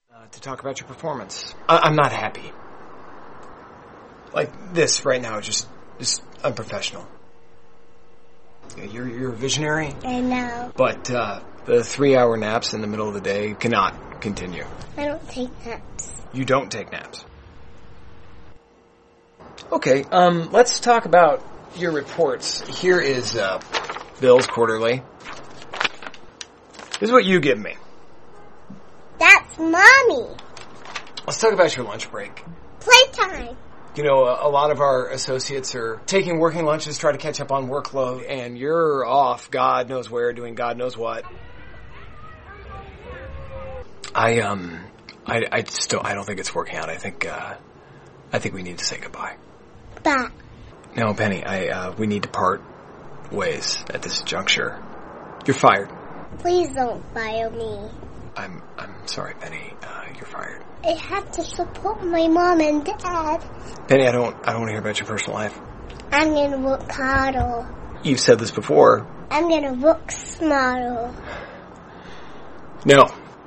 To talk about your performance. I'm not happy. Like this right now, just unprofessional. You're a visionary. I know. But the 3-hour naps in the middle of the day cannot continue. I don't take naps. You don't take naps. Okay, let's talk about your reports. Here is Bill's quarterly. This is what you give me. That's Mommy. Let's talk about your lunch break. Playtime. You know, a lot of our associates are taking working lunches, try to catch up on workload, and you're off God knows where, doing God knows what. I don't think it's working out. I think we need to say goodbye. Bye. No, Penny, we need to part ways at this juncture. You're fired. Please don't fire me. I'm sorry, Penny. You're fired. I have to support my mom and dad. Penny, I don't want to hear about your personal life. I'm gonna work harder. You've said this before. I'm gonna work smarter. No.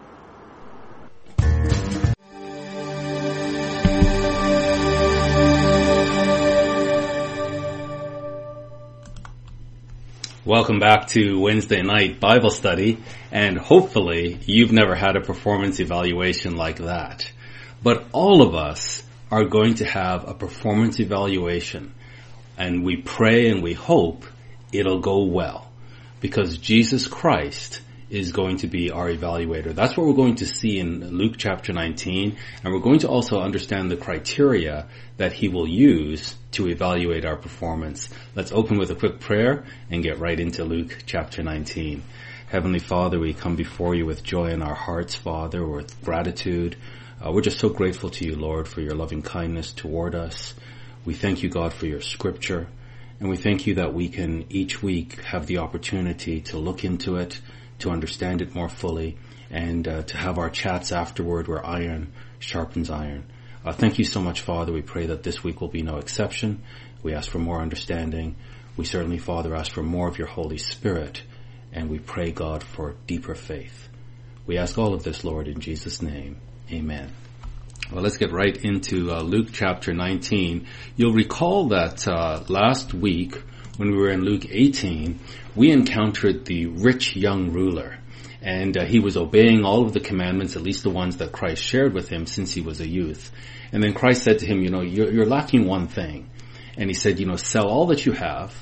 Welcome back to Wednesday night Bible study, and hopefully you've never had a performance evaluation like that. But all of us are going to have a performance evaluation, and we pray and we hope it'll go well, because Jesus Christ is going to be our evaluator. That's what we're going to see in Luke chapter 19, and we're going to also understand the criteria that he will use to evaluate our performance. Let's open with a quick prayer and get right into Luke chapter 19. Heavenly Father, we come before you with joy in our hearts, Father, with gratitude. We're just so grateful to you, Lord, for your loving kindness toward us. We thank you, God, for your scripture, and we thank you that we can each week have the opportunity to look into it, to understand it more fully, and to have our chats afterward where iron sharpens iron. Thank you so much, Father. We pray that this week will be no exception. We ask for more understanding. We certainly, Father, ask for more of your Holy Spirit, and we pray, God, for deeper faith. We ask all of this, Lord, in Jesus' name. Amen. Well, let's get right into Luke chapter 19. You'll recall that last week, when we were in Luke 18, we encountered the rich young ruler. And he was obeying all of the commandments, at least the ones that Christ shared with him since he was a youth. And then Christ said to him, you're lacking one thing. And he said, sell all that you have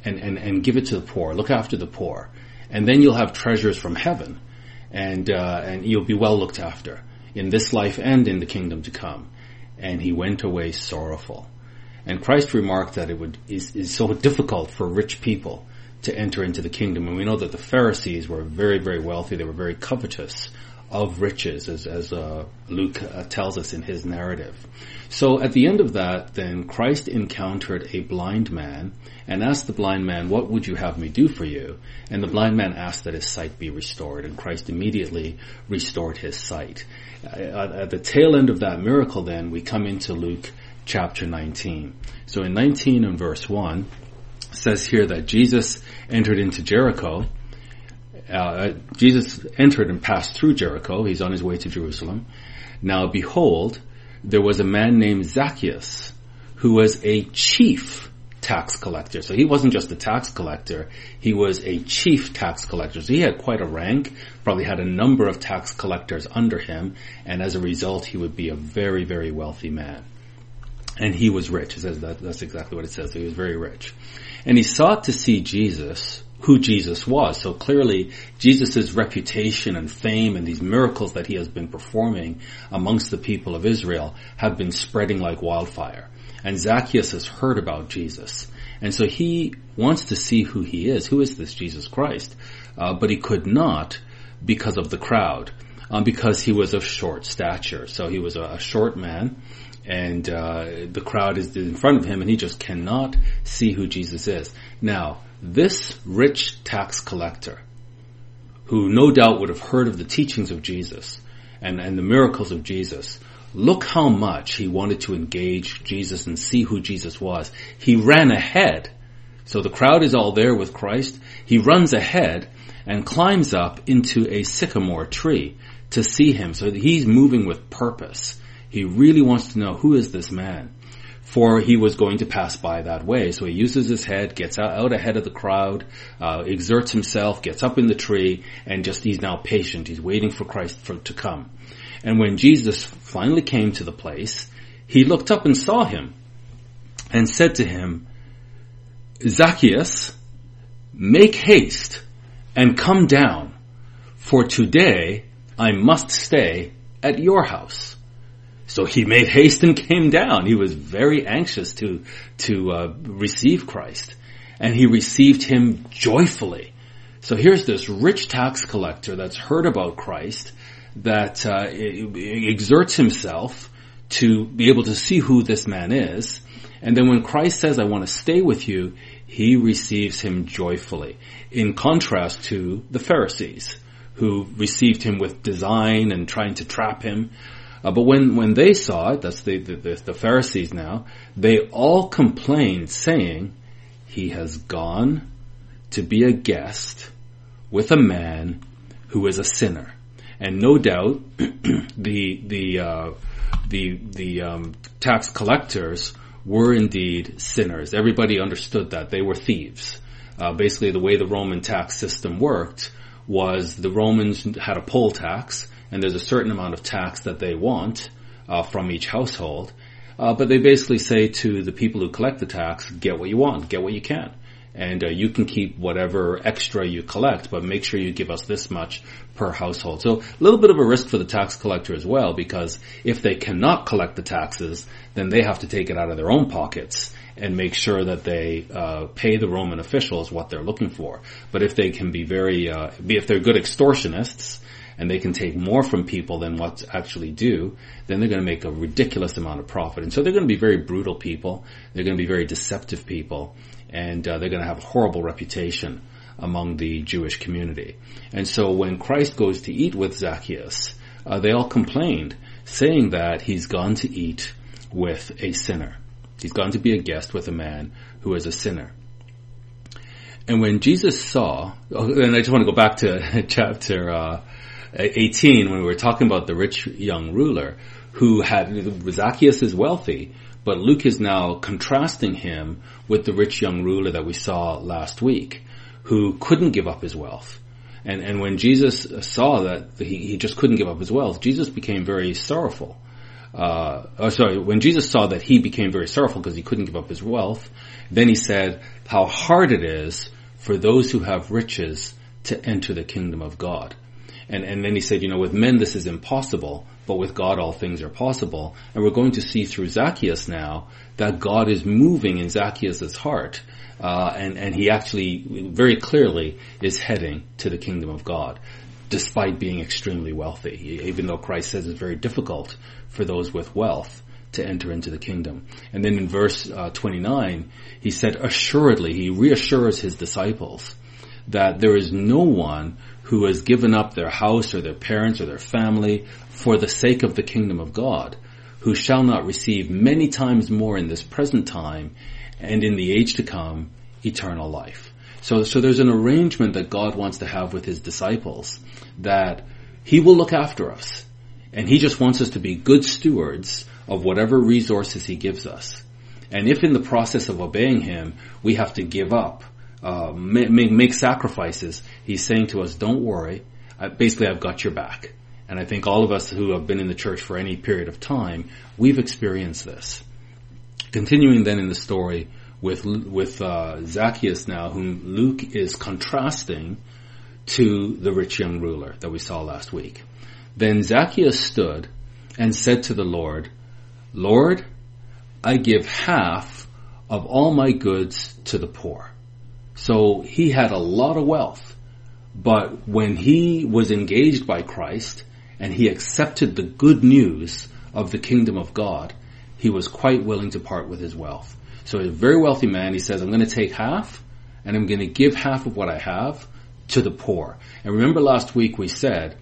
and give it to the poor. Look after the poor. And then you'll have treasures from heaven. And you'll be well looked after in this life and in the kingdom to come. And he went away sorrowful. And Christ remarked that is so difficult for rich people to enter into the kingdom. And we know that the Pharisees were very, very wealthy. They were very covetous of riches, as Luke tells us in his narrative. So at the end of that, then Christ encountered a blind man and asked the blind man, what would you have me do for you? And the blind man asked that his sight be restored, and Christ immediately restored his sight. At the tail end of that miracle, then, we come into Luke chapter 19. So in 19 and verse 1, says here that Jesus entered into Jericho. Jesus entered and passed through Jericho. He's on his way to Jerusalem. Now behold, there was a man named Zacchaeus, who was a chief tax collector. So he wasn't just a tax collector, he was a chief tax collector. So he had quite a rank, probably had a number of tax collectors under him, and as a result he would be a very, very wealthy man. And he was rich. It says that's exactly what it says. So he was very rich. And he sought to see Jesus, who Jesus was. So clearly, Jesus' reputation and fame and these miracles that he has been performing amongst the people of Israel have been spreading like wildfire. And Zacchaeus has heard about Jesus. And so he wants to see who he is. Who is this Jesus Christ? But he could not because of the crowd, because he was of short stature. So he was a short man. And the crowd is in front of him, and he just cannot see who Jesus is. Now, this rich tax collector, who no doubt would have heard of the teachings of Jesus and the miracles of Jesus, look how much he wanted to engage Jesus and see who Jesus was. He ran ahead So the crowd is all there with Christ. He runs ahead and climbs up into a sycamore tree to see him. So he's moving with purpose. He really wants to know, who is this man? For he was going to pass by that way. So he uses his head, gets out ahead of the crowd, exerts himself, gets up in the tree, and he's now patient. He's waiting for Christ to come. And when Jesus finally came to the place, he looked up and saw him and said to him, Zacchaeus, make haste and come down, for today I must stay at your house. So he made haste and came down. He was very anxious to receive Christ, and he received him joyfully. So here's this rich tax collector that's heard about Christ, that exerts himself to be able to see who this man is. And then when Christ says, I want to stay with you, he receives him joyfully. In contrast to the Pharisees, who received him with design and trying to trap him. But when they saw it, that's the Pharisees now, they all complained, saying, he has gone to be a guest with a man who is a sinner. And no doubt, the tax collectors were indeed sinners. Everybody understood that. They were thieves. Basically, the way the Roman tax system worked was the Romans had a poll tax, and there's a certain amount of tax that they want from each household. But they basically say to the people who collect the tax, get what you want, get what you can. And you can keep whatever extra you collect, but make sure you give us this much per household. So a little bit of a risk for the tax collector as well, because if they cannot collect the taxes, then they have to take it out of their own pockets and make sure that they pay the Roman officials what they're looking for. But if they can be if they're good extortionists, and they can take more from people than what's actually due, then they're going to make a ridiculous amount of profit. And so they're going to be very brutal people. They're going to be very deceptive people. And they're going to have a horrible reputation among the Jewish community. And so when Christ goes to eat with Zacchaeus, they all complained, saying that he's gone to eat with a sinner. He's gone to be a guest with a man who is a sinner. And when Jesus saw, and I just want to go back to chapter 18, when we were talking about the rich young ruler who Zacchaeus is wealthy, but Luke is now contrasting him with the rich young ruler that we saw last week, who couldn't give up his wealth. And when Jesus saw that he just couldn't give up his wealth, Jesus became very sorrowful. When Jesus saw that he became very sorrowful because he couldn't give up his wealth, then he said how hard it is for those who have riches to enter the kingdom of God. And then he said, with men this is impossible, but with God all things are possible. And we're going to see through Zacchaeus now that God is moving in Zacchaeus' heart, and he actually very clearly is heading to the kingdom of God, despite being extremely wealthy, even though Christ says it's very difficult for those with wealth to enter into the kingdom. And then in verse 29, he said, assuredly, he reassures his disciples that there is no one who has given up their house or their parents or their family for the sake of the kingdom of God, who shall not receive many times more in this present time and in the age to come eternal life. So there's an arrangement that God wants to have with his disciples, that he will look after us, and he just wants us to be good stewards of whatever resources he gives us. And if in the process of obeying him we have to give up, make sacrifices, he's saying to us, don't worry, basically I've got your back. And I think all of us who have been in the church for any period of time, we've experienced this. Continuing then in the story with Zacchaeus now, whom Luke is contrasting to the rich young ruler that we saw last week. Then Zacchaeus stood and said to the Lord, Lord, I give half of all my goods to the poor. So he had a lot of wealth, but when he was engaged by Christ and he accepted the good news of the kingdom of God, he was quite willing to part with his wealth. So a very wealthy man, he says, I'm going to take half and I'm going to give half of what I have to the poor. And remember last week we said,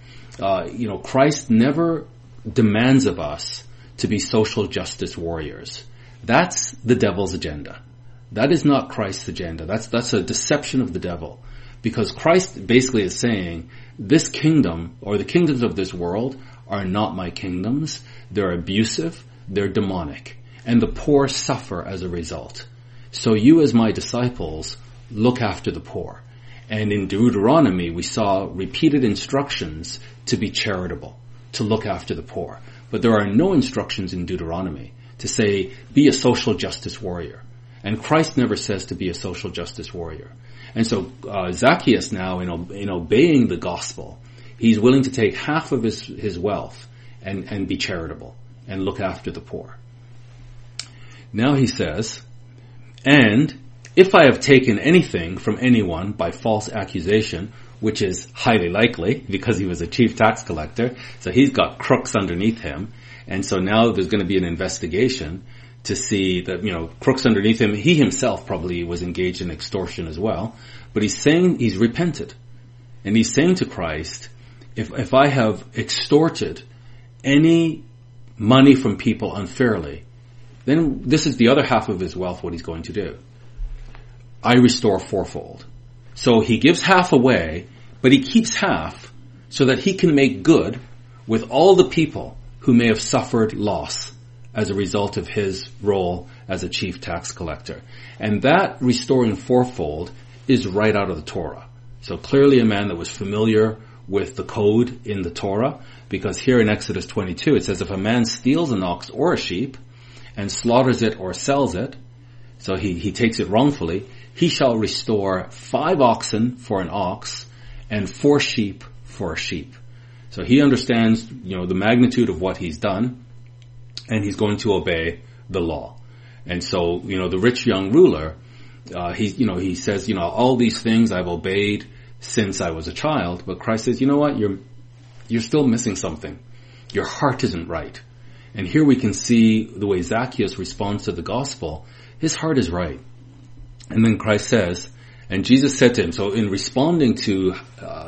Christ never demands of us to be social justice warriors. That's the devil's agenda. That is not Christ's agenda. That's a deception of the devil. Because Christ basically is saying, this kingdom, or the kingdoms of this world, are not my kingdoms. They're abusive, they're demonic, and the poor suffer as a result. So you as my disciples, look after the poor. And in Deuteronomy, we saw repeated instructions to be charitable, to look after the poor. But there are no instructions in Deuteronomy to say, be a social justice warrior. And Christ never says to be a social justice warrior. And so Zacchaeus now, in obeying the gospel, he's willing to take half of his wealth and be charitable and look after the poor. Now he says, and if I have taken anything from anyone by false accusation, which is highly likely because he was a chief tax collector, so he's got crooks underneath him, and so now there's going to be an investigation to see that, crooks underneath him. He himself probably was engaged in extortion as well, but he's saying he's repented. And he's saying to Christ, if I have extorted any money from people unfairly, then this is the other half of his wealth, what he's going to do. I restore fourfold. So he gives half away, but he keeps half so that he can make good with all the people who may have suffered loss as a result of his role as a chief tax collector. And that restoring fourfold is right out of the Torah. So clearly a man that was familiar with the code in the Torah, because here in Exodus 22 it says, if a man steals an ox or a sheep and slaughters it or sells it, so he takes it wrongfully, he shall restore 5 oxen for an ox and 4 sheep for a sheep. So he understands, the magnitude of what he's done, and he's going to obey the law. And so, the rich young ruler, he says, all these things I've obeyed since I was a child, but Christ says, you know what, you're still missing something. Your heart isn't right. And here we can see the way Zacchaeus responds to the gospel. His heart is right. And then Christ says, and Jesus said to him, so in responding to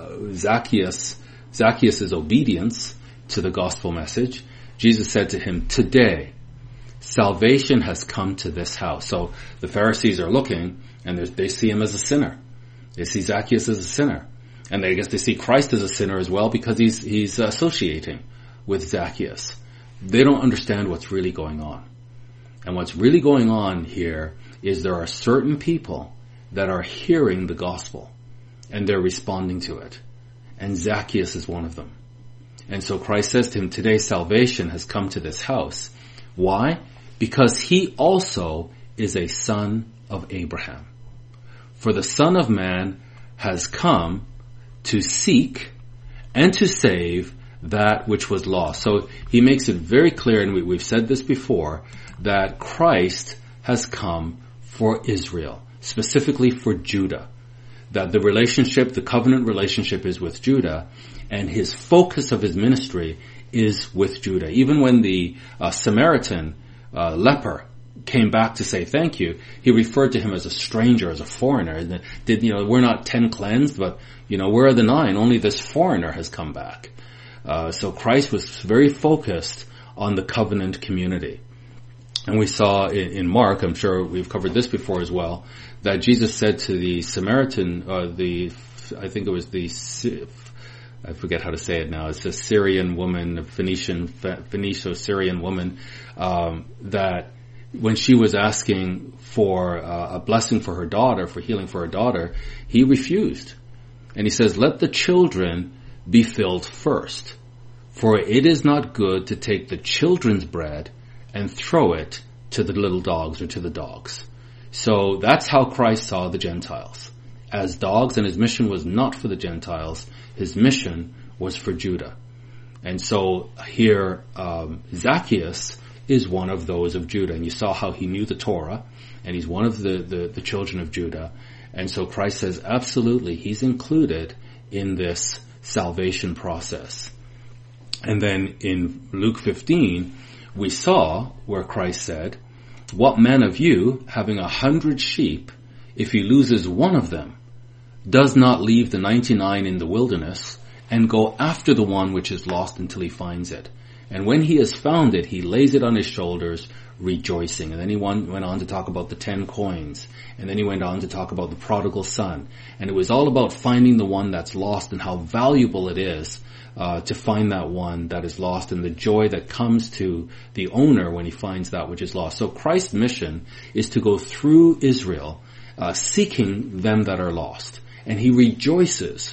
Zacchaeus' obedience to the gospel message, Jesus said to him, today, salvation has come to this house. So the Pharisees are looking, and they see him as a sinner. They see Zacchaeus as a sinner. And I guess they see Christ as a sinner as well, because he's associating with Zacchaeus. They don't understand what's really going on. And what's really going on here is there are certain people that are hearing the gospel, and they're responding to it. And Zacchaeus is one of them. And so Christ says to him, today salvation has come to this house. Why? Because he also is a son of Abraham. For the Son of Man has come to seek and to save that which was lost. So he makes it very clear, and we've said this before, that Christ has come for Israel, specifically for Judah. That the covenant relationship is with Judah, and his focus of his ministry is with Judah. Even when the Samaritan leper came back to say thank you, he referred to him as a stranger, as a foreigner. And we're not 10 cleansed, but where are the 9? Only this foreigner has come back. So Christ was very focused on the covenant community. And we saw in Mark, I'm sure we've covered this before as well, that Jesus said to the Samaritan, I forget how to say it now, it's a Syrian woman, a Phoenicio-Syrian woman, that when she was asking for a blessing for her daughter, for healing for her daughter, he refused. And he says, let the children be filled first, for it is not good to take the children's bread and throw it to the little dogs or to the dogs. So that's how Christ saw the Gentiles, as dogs, and his mission was not for the Gentiles. His mission was for Judah. And so here, Zacchaeus is one of those of Judah. And you saw how he knew the Torah, and he's one of the children of Judah. And so Christ says, absolutely, he's included in this salvation process. And then in Luke 15, we saw where Christ said, what man of you, having 100 sheep, if he loses one of them, does not leave the 99 in the wilderness and go after the one which is lost until he finds it? And when he has found it, he lays it on his shoulders, rejoicing. And then he went on to talk about the 10 coins. And then he went on to talk about the prodigal son. And it was all about finding the one that's lost and how valuable it is to find that one that is lost, and the joy that comes to the owner when he finds that which is lost. So Christ's mission is to go through Israel, seeking them that are lost. And he rejoices,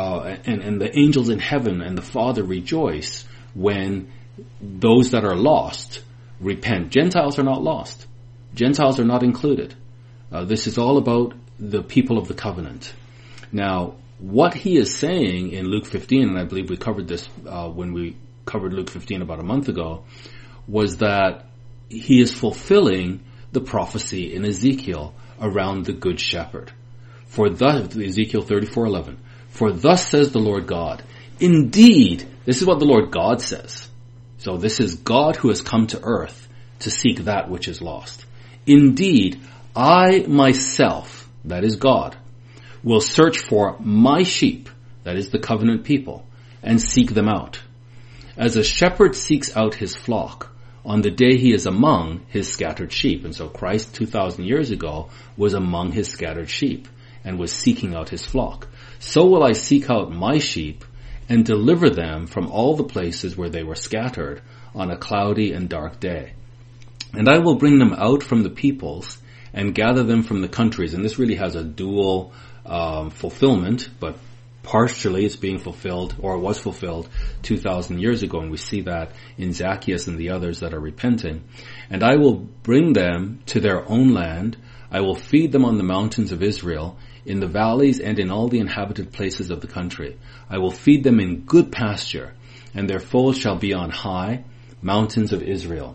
and the angels in heaven and the Father rejoice when those that are lost repent. Gentiles are not lost. Gentiles are not included. This is all about the people of the covenant. Now, what he is saying in Luke 15, and I believe we covered this when we covered Luke 15 about a month ago, was that he is fulfilling the prophecy in Ezekiel around the Good Shepherd. For thus, Ezekiel 34:11, for thus says the Lord God, indeed, this is what the Lord God says. So this is God who has come to earth to seek that which is lost. Indeed, I myself, that is God, will search for my sheep, that is the covenant people, and seek them out. As a shepherd seeks out his flock on the day he is among his scattered sheep. And so Christ 2,000 years ago was among his scattered sheep and was seeking out his flock. So will I seek out my sheep and deliver them from all the places where they were scattered on a cloudy and dark day. And I will bring them out from the peoples and gather them from the countries. And this really has a dual fulfillment, but partially it's being fulfilled, or was fulfilled 2,000 years ago, and we see that in Zacchaeus and the others that are repenting. And I will bring them to their own land. I will feed them on the mountains of Israel, in the valleys and in all the inhabited places of the country. I will feed them in good pasture, and their fold shall be on high mountains of Israel.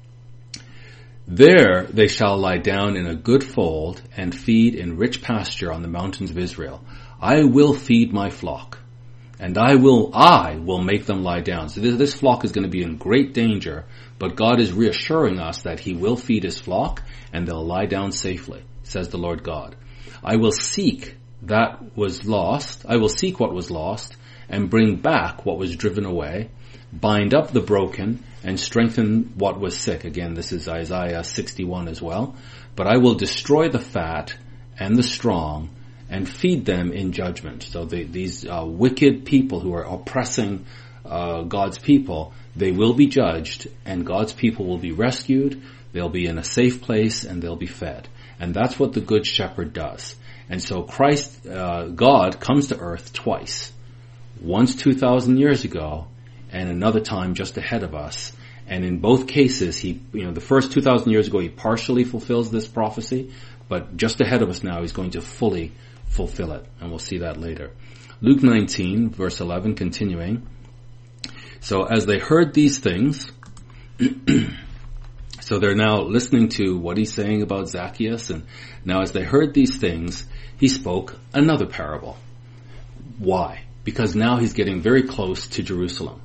There they shall lie down in a good fold and feed in rich pasture on the mountains of Israel. I will feed my flock, and I will make them lie down. So this flock is going to be in great danger, but God is reassuring us that he will feed his flock and they'll lie down safely, says the Lord God. I will seek that was lost. I will seek what was lost and bring back what was driven away, bind up the broken and strengthen what was sick. Again, this is Isaiah 61 as well. But I will destroy the fat and the strong and feed them in judgment. So these wicked people who are oppressing God's people, they will be judged, and God's people will be rescued. They'll be in a safe place and they'll be fed. And that's what the Good Shepherd does. And so Christ, God, comes to earth twice. Once 2,000 years ago, and another time just ahead of us. And in both cases, the first 2,000 years ago, he partially fulfills this prophecy, but just ahead of us now, he's going to fully fulfill it. And we'll see that later. Luke 19, verse 11, continuing. So as they heard these things, so they're now listening to what he's saying about Zacchaeus, and now as they heard these things, he spoke another parable. Why? Because now he's getting very close to Jerusalem.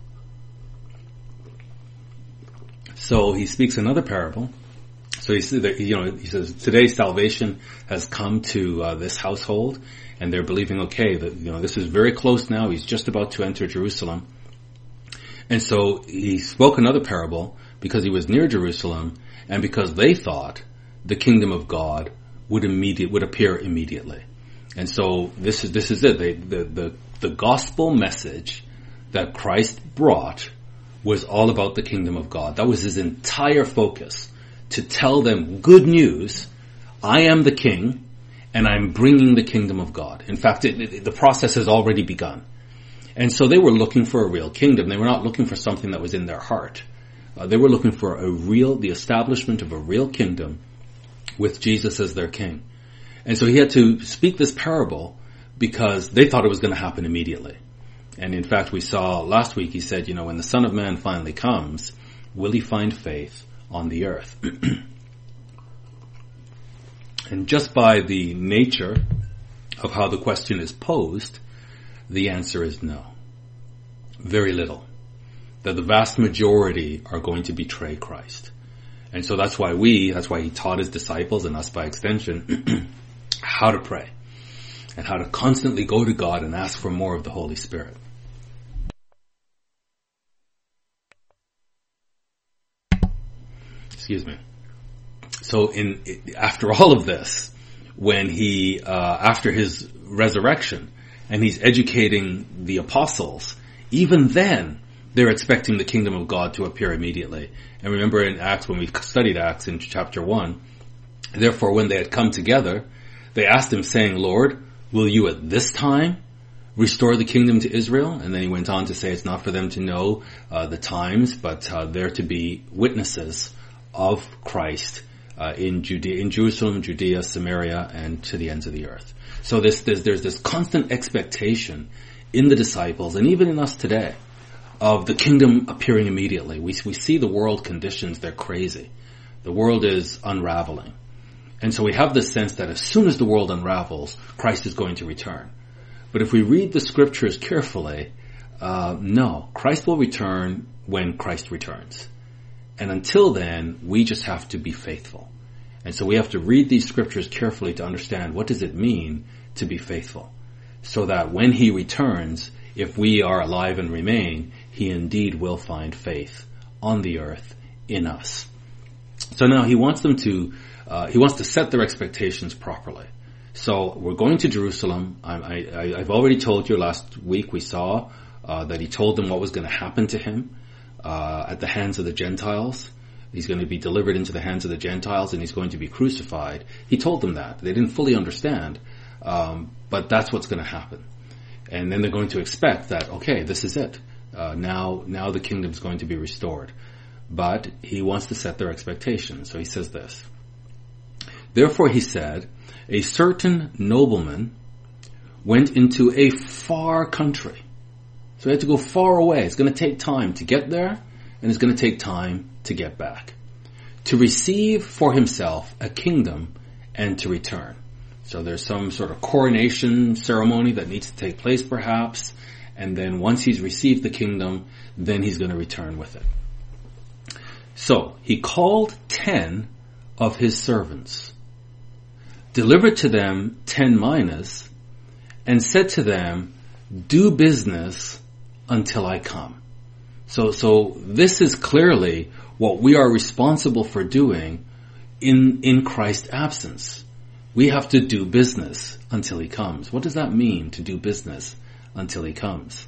So he speaks another parable. So he says, today salvation has come to this household, and they're believing, okay, that this is very close now. He's just about to enter Jerusalem. And so he spoke another parable because he was near Jerusalem, and because they thought the kingdom of God would appear immediately. And so this is it. The gospel message that Christ brought was all about the kingdom of God. That was his entire focus, to tell them good news. I am the king, and I'm bringing the kingdom of God. In fact, the process has already begun. And so they were looking for a real kingdom. They were not looking for something that was in their heart. They were looking for the establishment of a real kingdom with Jesus as their king. And so he had to speak this parable because they thought it was going to happen immediately. And in fact, we saw last week, he said, when the Son of Man finally comes, will he find faith on the earth? And just by the nature of how the question is posed, the answer is no. Very little. That the vast majority are going to betray Christ. And so that's why he taught his disciples, and us by extension, how to pray. And how to constantly go to God and ask for more of the Holy Spirit. Excuse me. So after all of this, when he, after his resurrection, and he's educating the apostles, even then, they're expecting the kingdom of God to appear immediately. And remember in Acts, when we studied Acts in chapter 1, therefore when they had come together, they asked him saying, Lord, will you at this time restore the kingdom to Israel? And then he went on to say it's not for them to know the times, but they're to be witnesses of Christ in Jerusalem, Judea, Samaria, and to the ends of the earth. So there's this constant expectation in the disciples, and even in us today, of the kingdom appearing immediately. We see the world conditions, they're crazy. The world is unraveling. And so we have this sense that as soon as the world unravels, Christ is going to return. But if we read the scriptures carefully, no, Christ will return when Christ returns. And until then, we just have to be faithful. And so we have to read these scriptures carefully to understand what does it mean to be faithful. So that when he returns, if we are alive and remain, he indeed will find faith on the earth in us. So now he wants them to, he wants to set their expectations properly. So we're going to Jerusalem. I've already told you last week we saw that he told them what was going to happen to him at the hands of the Gentiles. He's going to be delivered into the hands of the Gentiles and he's going to be crucified. He told them that. They didn't fully understand, but that's what's going to happen. And then they're going to expect that, okay, this is it. Now the kingdom's going to be restored. But he wants to set their expectations. So he says this. Therefore he said, a certain nobleman went into a far country. So he had to go far away. It's going to take time to get there, and it's going to take time to get back. To receive for himself a kingdom and to return. So there's some sort of coronation ceremony that needs to take place perhaps, and then once he's received the kingdom, then he's going to return with it. So he called 10 of his servants, delivered to them 10 minas, and said to them, do business until I come. So this is clearly what we are responsible for doing in Christ's absence. We have to do business until he comes. What does that mean, to do business until he comes?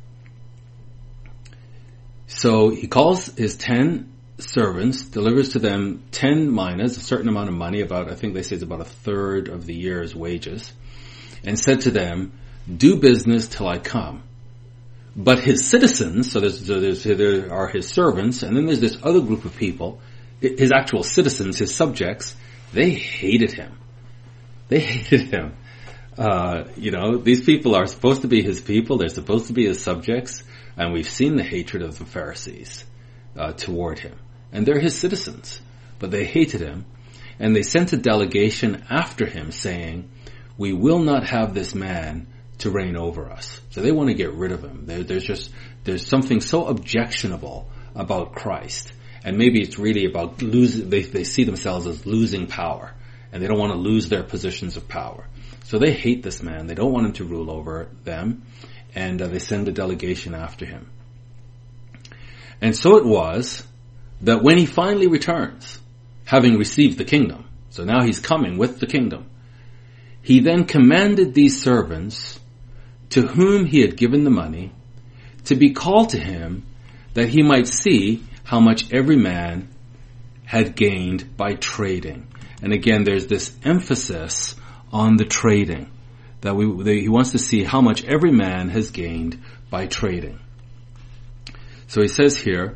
So he calls his 10 servants, delivers to them 10 minas, a certain amount of money, I think they say it's about a third of the year's wages, and said to them, do business till I come. But his citizens, so there are his servants, and then there's this other group of people, his actual citizens, his subjects, they hated him. They hated him. These people are supposed to be his people, they're supposed to be his subjects, and we've seen the hatred of the Pharisees toward him. And they're his citizens, but they hated him, and they sent a delegation after him saying, we will not have this man to reign over us. So they want to get rid of him. There's something so objectionable about Christ. And maybe it's really about losing, they see themselves as losing power. And they don't want to lose their positions of power. So they hate this man. They don't want him to rule over them. And they send a delegation after him. And so it was that when he finally returns, having received the kingdom, so now he's coming with the kingdom, he then commanded these servants to whom he had given the money to be called to him that he might see how much every man had gained by trading. And again, there's this emphasis on the trading, that he wants to see how much every man has gained by trading. So he says here,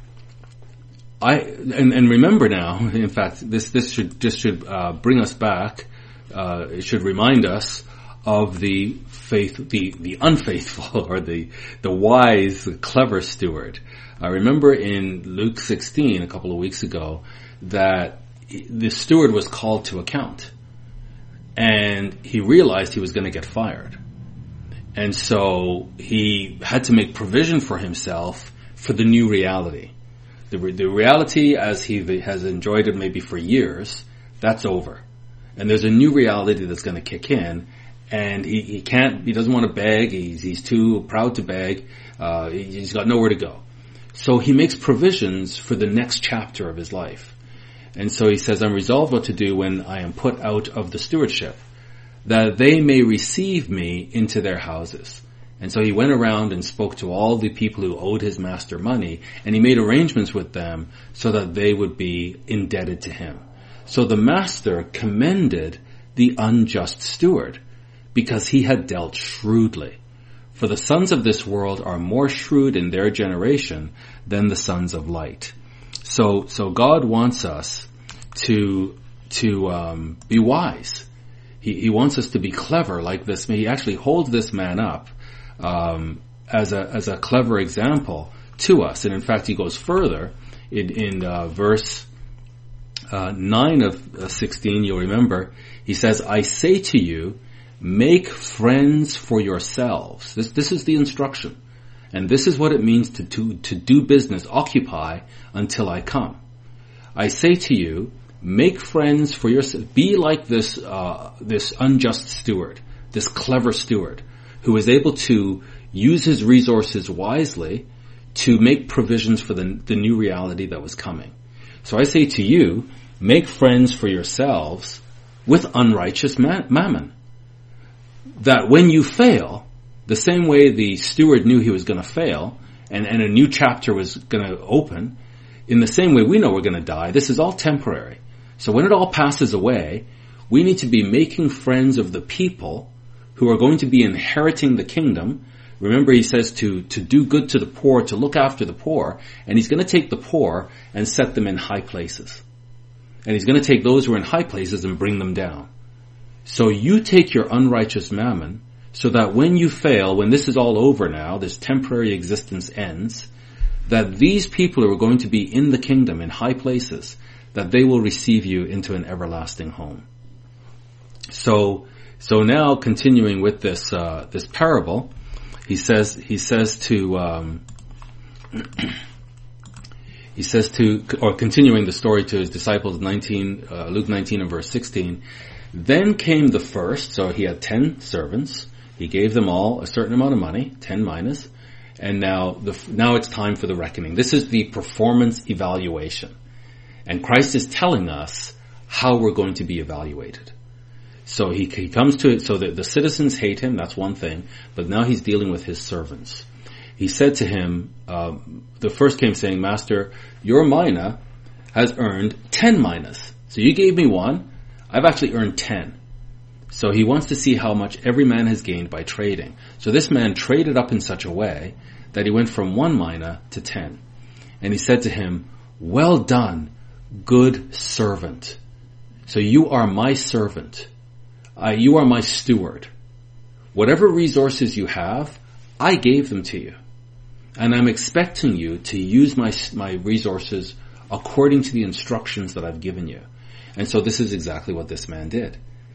and remember now, in fact, this should bring us back. It should remind us of the unfaithful, or the wise, clever steward. I remember in Luke 16 a couple of weeks ago that the steward was called to account, and he realized he was going to get fired, and so he had to make provision for himself for the new reality. The reality as he has enjoyed it maybe for years, that's over. And there's a new reality that's going to kick in, and he doesn't want to beg, he's too proud to beg, he's got nowhere to go. So he makes provisions for the next chapter of his life. And so he says, I'm resolved what to do when I am put out of the stewardship, that they may receive me into their houses. And so he went around and spoke to all the people who owed his master money, and he made arrangements with them so that they would be indebted to him. So the master commended the unjust steward because he had dealt shrewdly. For the sons of this world are more shrewd in their generation than the sons of light. So God wants us to be wise. He wants us to be clever like this. He actually holds this man up as a clever example to us. And in fact, he goes further in verse 9 of 16. You'll remember he says, "I say to you, make friends for yourselves." This is the instruction, and this is what it means to do business. Occupy until I come. I say to you, make friends for yourselves. Be like this unjust steward, this clever steward, who is able to use his resources wisely to make provisions for the new reality that was coming. So I say to you, make friends for yourselves with unrighteous mammon. That when you fail, the same way the steward knew he was going to fail, and a new chapter was going to open, in the same way we know we're going to die, this is all temporary. So when it all passes away, we need to be making friends of the people who are going to be inheriting the kingdom. Remember, he says to do good to the poor, to look after the poor, and he's going to take the poor and set them in high places. And he's going to take those who are in high places and bring them down. So you take your unrighteous mammon, so that when you fail, when this is all over now, this temporary existence ends, that these people who are going to be in the kingdom, in high places, that they will receive you into an everlasting home. So now continuing with this parable, he says continuing the story to his disciples, Luke 19 and verse 16, then came the first, so he had 10 servants, he gave them all a certain amount of money, 10 minus, and now it's time for the reckoning. This is the performance evaluation. And Christ is telling us how we're going to be evaluated. So he comes to it, so that the citizens hate him, that's one thing, but now he's dealing with his servants. He said to him, the first came saying, Master, your mina has earned 10 minas. So you gave me 1, I've actually earned 10. So he wants to see how much every man has gained by trading. So this man traded up in such a way that he went from 1 mina to 10. And he said to him, well done, good servant. So you are my servant. You are my steward. Whatever resources you have, I gave them to you. And I'm expecting you to use my resources according to the instructions that I've given you. And so this is exactly what this man did.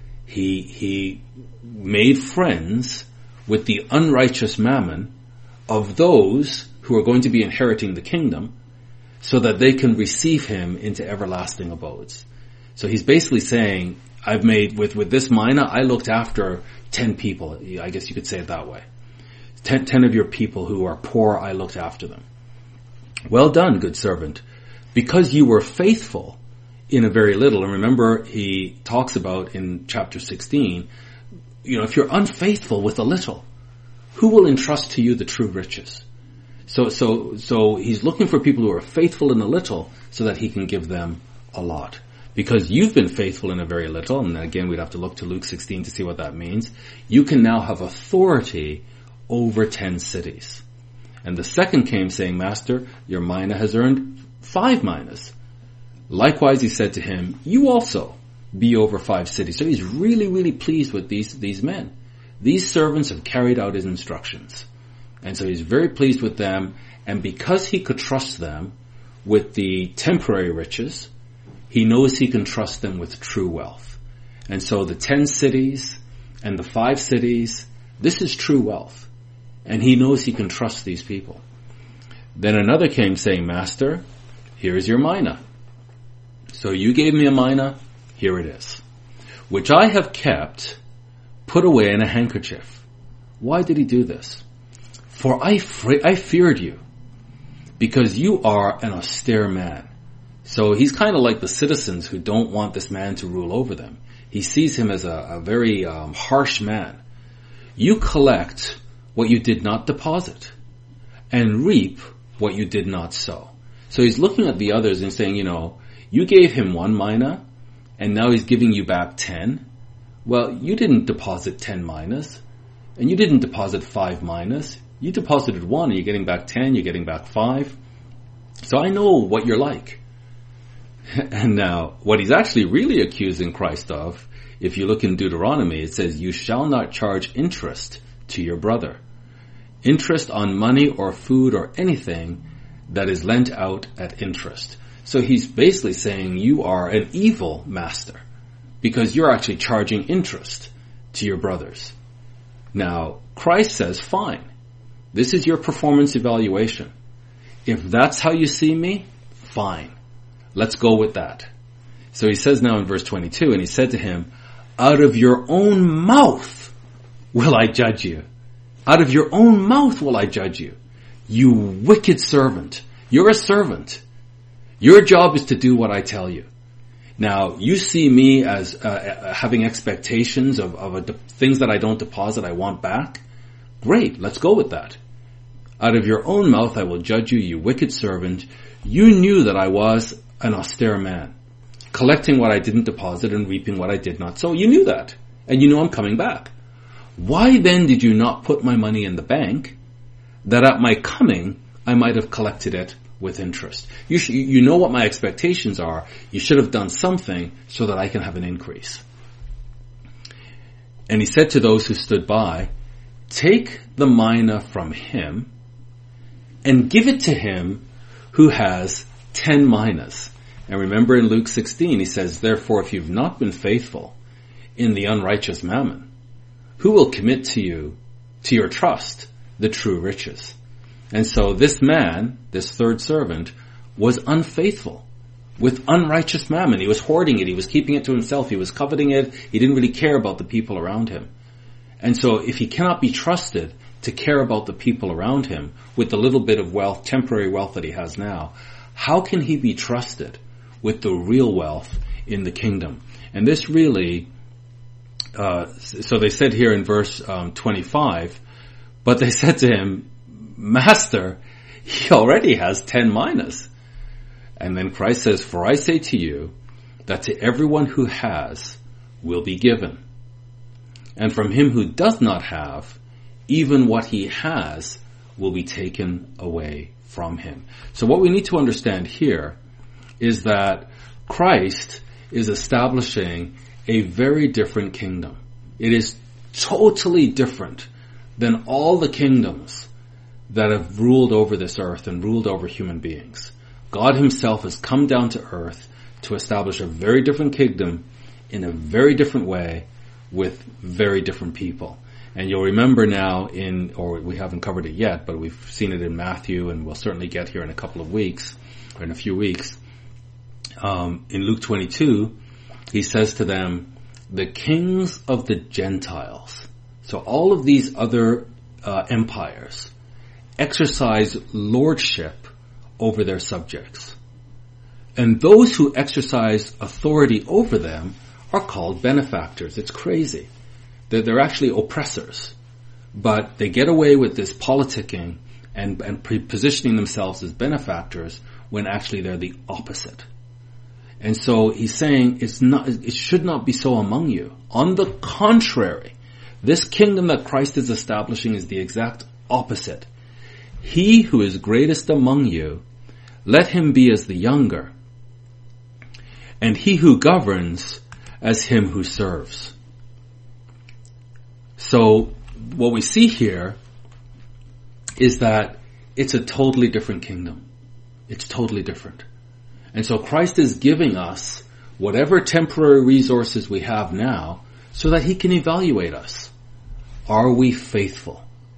He made friends with the unrighteous mammon of those who are going to be inheriting the kingdom so that they can receive him into everlasting abodes. So he's basically saying, I've made, with this mina, I looked after 10 people. I guess you could say it that way. 10 of your people who are poor, I looked after them. Well done, good servant, because you were faithful in a very little. And remember, he talks about in chapter 16, if you're unfaithful with a little, who will entrust to you the true riches? So he's looking for people who are faithful in a little so that he can give them a lot. Because you've been faithful in a very little, and again, we'd have to look to Luke 16 to see what that means, you can now have authority over 10 cities. And the second came saying, Master, your mina has earned 5 minas. Likewise, he said to him, you also be over 5 cities. So he's really, really pleased with these men. These servants have carried out his instructions. And so he's very pleased with them. And because he could trust them with the temporary riches, he knows he can trust them with true wealth. And so the 10 cities and the 5 cities, this is true wealth. And he knows he can trust these people. Then another came saying, Master, here is your mina. So you gave me a mina, here it is, which I have kept, put away in a handkerchief. Why did he do this? For I feared you, because you are an austere man, So he's kind of like the citizens who don't want this man to rule over them. He sees him as a very harsh man. You collect what you did not deposit and reap what you did not sow. So he's looking at the others and saying, you gave him 1 mina and now he's giving you back 10. Well, you didn't deposit 10 minas and you didn't deposit 5 minas. You deposited 1 and you're getting back 10, you're getting back 5. So I know what you're like. And now, what he's actually really accusing Christ of, if you look in Deuteronomy, it says, you shall not charge interest to your brother. Interest on money or food or anything that is lent out at interest. So he's basically saying you are an evil master because you're actually charging interest to your brothers. Now, Christ says, fine, this is your performance evaluation. If that's how you see me, fine. Let's go with that. So he says now in verse 22, and he said to him, out of your own mouth will I judge you. Out of your own mouth will I judge you. You wicked servant. You're a servant. Your job is to do what I tell you. Now, you see me as having expectations of things that I don't deposit, I want back. Great, let's go with that. Out of your own mouth I will judge you, you wicked servant. You knew that I was an austere man, collecting what I didn't deposit and reaping what I did not sow. You knew that, and you know I'm coming back. Why then did you not put my money in the bank, that at my coming I might have collected it with interest? You know what my expectations are. You should have done something so that I can have an increase. And he said to those who stood by, take the mina from him and give it to him who has 10 minas. And remember in Luke 16, he says, therefore, if you've not been faithful in the unrighteous mammon, who will commit to you, to your trust, the true riches? And so this man, this third servant, was unfaithful with unrighteous mammon. He was hoarding it. He was keeping it to himself. He was coveting it. He didn't really care about the people around him. And so if he cannot be trusted to care about the people around him with the little bit of wealth, temporary wealth that he has now, how can he be trusted with the real wealth in the kingdom? And this really, so they said here in verse 25, but they said to him, Master, he already has 10 minas. And then Christ says, for I say to you that to everyone who has will be given. And from him who does not have, even what he has will be taken away from him. So what we need to understand here is that Christ is establishing a very different kingdom. It is totally different than all the kingdoms that have ruled over this earth and ruled over human beings. God himself has come down to earth to establish a very different kingdom in a very different way with very different people. And you'll remember now or we haven't covered it yet, but we've seen it in Matthew and we'll certainly get here in a couple of weeks, or in a few weeks. In Luke 22, he says to them, the kings of the Gentiles, so all of these other empires, exercise lordship over their subjects. And those who exercise authority over them are called benefactors. It's crazy. They're actually oppressors. But they get away with this politicking and positioning themselves as benefactors when actually they're the opposite. And so he's saying it should not be so among you. On the contrary, this kingdom that Christ is establishing is the exact opposite. He who is greatest among you, let him be as the younger, and he who governs as him who serves. So what we see here is that it's a totally different kingdom. It's totally different. And so Christ is giving us whatever temporary resources we have now so that he can evaluate us. Are we faithful?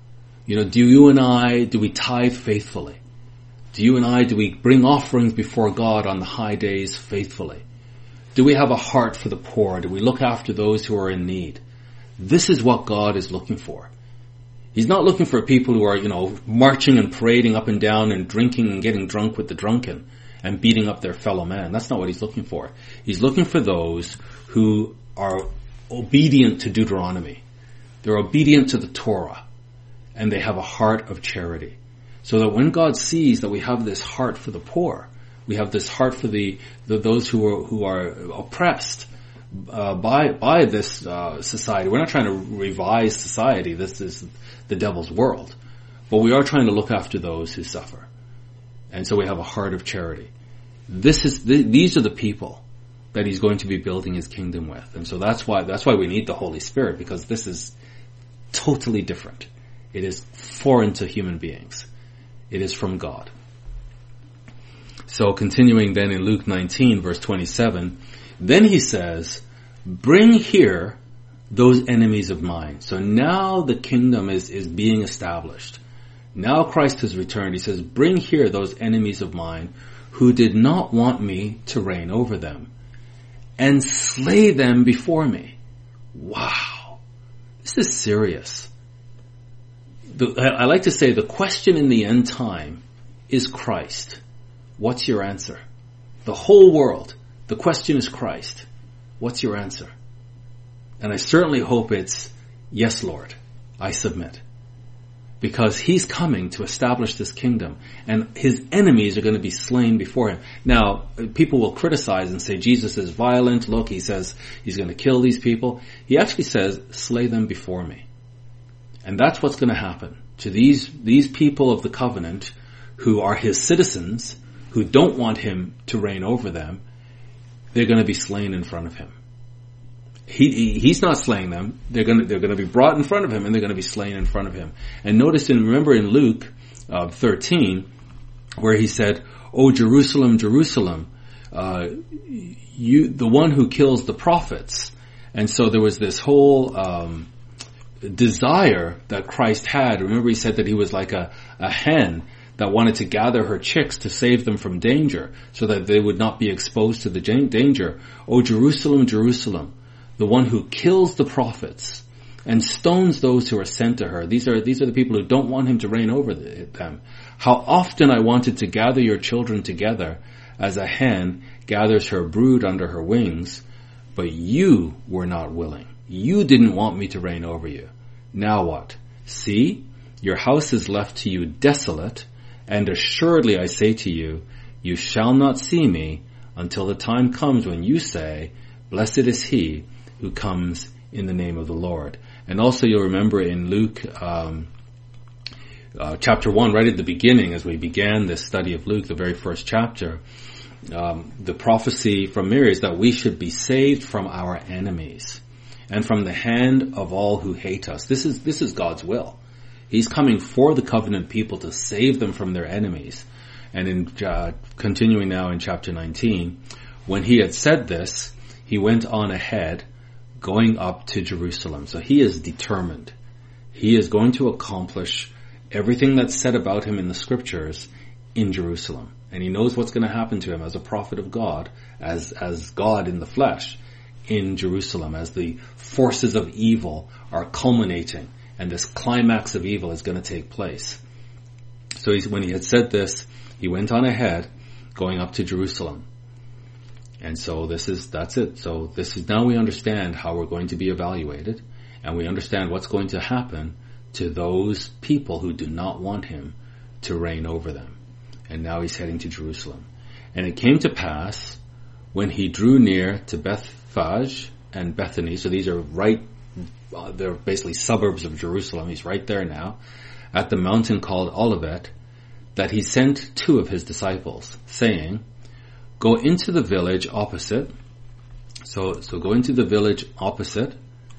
Do we tithe faithfully? Do we bring offerings before God on the high days faithfully? Do we have a heart for the poor? Do we look after those who are in need? This is what God is looking for. He's not looking for people who are, marching and parading up and down and drinking and getting drunk with the drunken. and beating up their fellow man. That's not what he's looking for. He's looking for those who are obedient to Deuteronomy. They're obedient to the Torah, and they have a heart of charity. So that when God sees that we have this heart for the poor, we have this heart for those who are oppressed by this society. We're not trying to revise society. This is the devil's world. But we are trying to look after those who suffer. And so we have a heart of charity. These are the people that he's going to be building his kingdom with. And so that's why we need the Holy Spirit, because this is totally different. It is foreign to human beings. It is from God. So continuing then in Luke 19 verse 27, then he says, bring here those enemies of mine. So now the kingdom is being established. Now Christ has returned. He says, bring here those enemies of mine who did not want me to reign over them, and slay them before me. Wow. This is serious. I like to say the question in the end time is Christ. What's your answer? The whole world, the question is Christ. What's your answer? And I certainly hope it's, yes, Lord, I submit. Because he's coming to establish this kingdom, and his enemies are going to be slain before him. Now, people will criticize and say Jesus is violent. Look, he says he's going to kill these people. He actually says, slay them before me. And that's what's going to happen to these people of the covenant who are his citizens, who don't want him to reign over them. They're going to be slain in front of him. He's not slaying them. They're going to be brought in front of him, and they're going to be slain in front of him. And remember in Luke 13, where he said, "O Jerusalem, Jerusalem, the one who kills the prophets." And so there was this whole desire that Christ had. Remember, he said that he was like a hen that wanted to gather her chicks to save them from danger, so that they would not be exposed to the danger. "O Jerusalem, Jerusalem, the one who kills the prophets and stones those who are sent to her." These are the people who don't want him to reign over them. "How often I wanted to gather your children together as a hen gathers her brood under her wings, but you were not willing. You didn't want me to reign over you. Now what? See, your house is left to you desolate, and assuredly I say to you, you shall not see me until the time comes when you say, blessed is he who comes in the name of the Lord." And also you'll remember in Luke chapter 1, right at the beginning, as we began this study of Luke, the very first chapter, the prophecy from Mary is that we should be saved from our enemies and from the hand of all who hate us. This is God's will. He's coming for the covenant people to save them from their enemies. And in continuing now in chapter 19, when he had said this, he went on ahead, going up to Jerusalem. So he is determined. He is going to accomplish everything that's said about him in the scriptures in Jerusalem. And he knows what's going to happen to him as a prophet of God, as God in the flesh in Jerusalem, as the forces of evil are culminating and this climax of evil is going to take place. So when he had said this, he went on ahead, going up to Jerusalem. And so that's it. So this is, now we understand how we're going to be evaluated, and we understand what's going to happen to those people who do not want him to reign over them. And now he's heading to Jerusalem. And it came to pass, when he drew near to Bethphage and Bethany, so these are they're basically suburbs of Jerusalem, he's right there now, at the mountain called Olivet, that he sent 2 of his disciples, saying, go into the village opposite. So go into the village opposite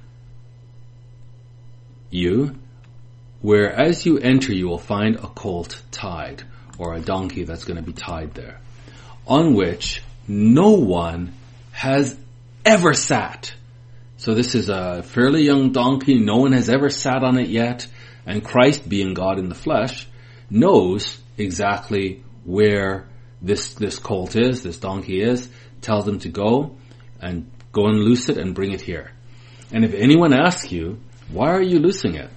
you, where as you enter you will find a colt tied, or a donkey that's going to be tied there, on which no one has ever sat. So this is a fairly young donkey. No one has ever sat on it yet. And Christ, being God in the flesh, knows exactly where this colt is, this donkey is, tells them to go and loose it and bring it here. And if anyone asks you, why are you loosing it?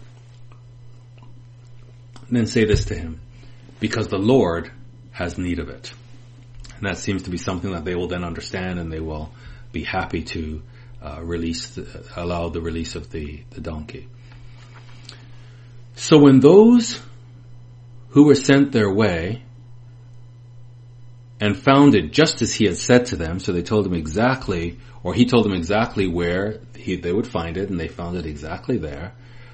Then say this to him, because the Lord has need of it. And that seems to be something that they will then understand, and they will be happy to allow the release of the donkey. So when those who were sent their way and found it just as he had said to them, so they told him exactly, or he told them exactly where they would find it, and they found it exactly there.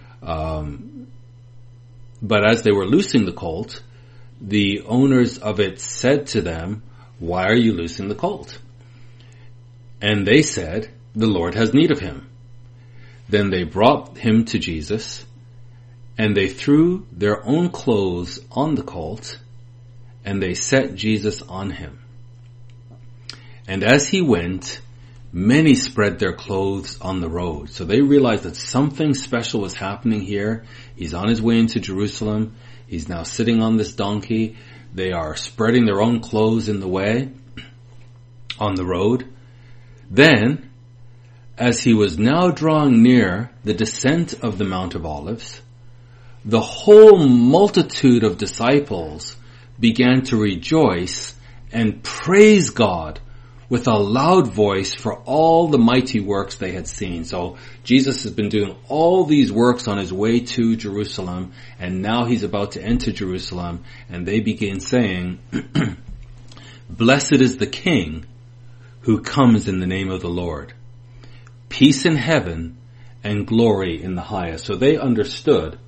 But as they were loosing the colt, the owners of it said to them, "Why are you loosing the colt?" And they said, "The Lord has need of him." Then they brought him to Jesus, and they threw their own clothes on the colt, and they set Jesus on him. And as he went, many spread their clothes on the road. So they realized that something special was happening here. He's on his way into Jerusalem. He's now sitting on this donkey. They are spreading their own clothes in the way, on the road. Then, as he was now drawing near the descent of the Mount of Olives, the whole multitude of disciples began to rejoice and praise God with a loud voice for all the mighty works they had seen. So Jesus has been doing all these works on his way to Jerusalem, and now he's about to enter Jerusalem, and they begin saying, "Blessed is the King who comes in the name of the Lord. Peace in heaven and glory in the highest." So they understood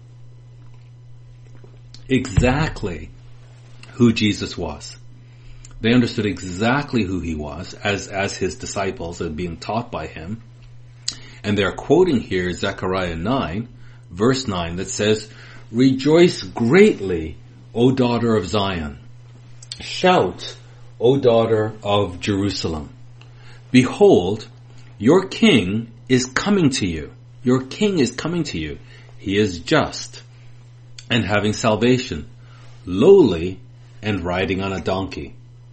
exactly who Jesus was. They understood exactly who he was as his disciples and being taught by him. And they're quoting here Zechariah 9, verse 9, that says, "Rejoice greatly, O daughter of Zion. Shout, O daughter of Jerusalem. Behold, your king is coming to you. Your king is coming to you. He is just and having salvation, lowly and riding on a donkey,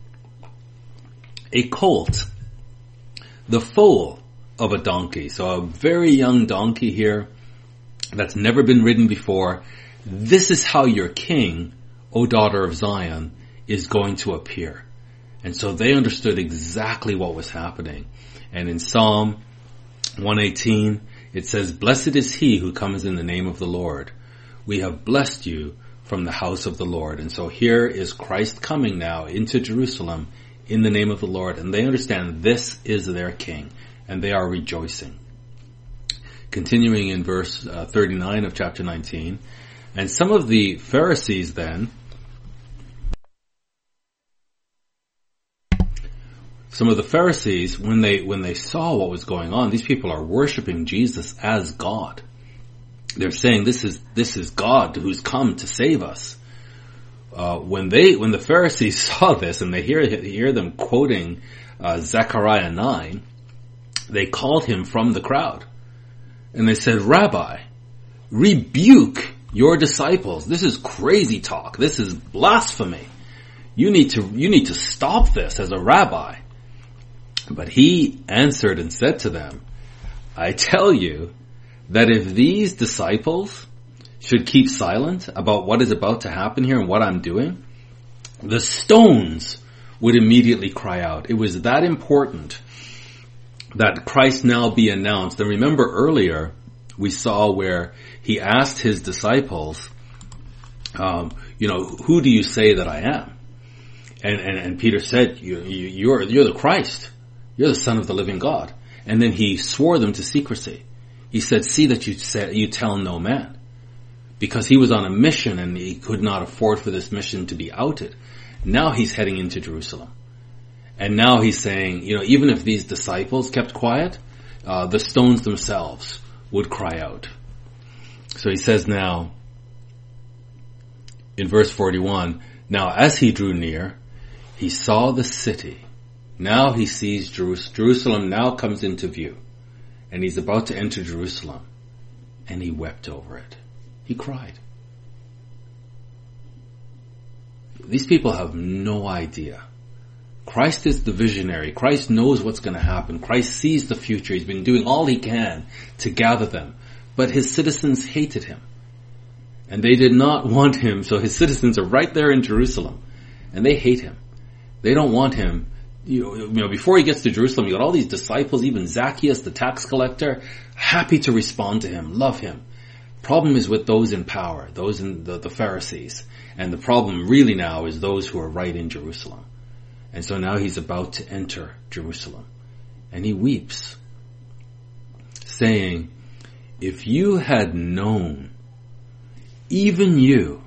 a colt, the foal of a donkey." So a very young donkey here that's never been ridden before. This is how your king, O daughter of Zion, is going to appear. And so they understood exactly what was happening. And in Psalm 118, it says, "Blessed is he who comes in the name of the Lord. We have blessed you from the house of the Lord." And so here is Christ coming now into Jerusalem in the name of the Lord. And they understand this is their king. And they are rejoicing. Continuing in verse 39 of chapter 19. "And some of the Pharisees then," when they saw what was going on, these people are worshiping Jesus as God. They're saying this is God who's come to save us. When the Pharisees saw this and they hear them quoting Zechariah 9, they called him from the crowd and they said, "Rabbi, rebuke your disciples. This is crazy talk. This is blasphemy. You need to stop this as a rabbi." But he answered and said to them, "I tell you that if these disciples should keep silent about what is about to happen here and what I'm doing, the stones would immediately cry out." It was that important that Christ now be announced. And remember earlier, we saw where he asked his disciples, "Who do you say that I am?" And Peter said, you're the Christ. You're the Son of the living God. And then he swore them to secrecy. He said, "See that you tell no man." Because he was on a mission and he could not afford for this mission to be outed. Now he's heading into Jerusalem. And now he's saying, even if these disciples kept quiet, the stones themselves would cry out. So he says now, in verse 41, "Now as he drew near, he saw the city." Now he sees Jerusalem now comes into view. And he's about to enter Jerusalem. And he wept over it. He cried. These people have no idea. Christ is the visionary. Christ knows what's going to happen. Christ sees the future. He's been doing all he can to gather them. But his citizens hated him. And they did not want him. So his citizens are right there in Jerusalem. And they hate him. They don't want him. You know, before he gets to Jerusalem, you got all these disciples, even Zacchaeus, the tax collector, happy to respond to him, love him. Problem is with those in power, those in the Pharisees. And the problem really now is those who are right in Jerusalem. And so now he's about to enter Jerusalem. And he weeps, saying, if you had known, even you,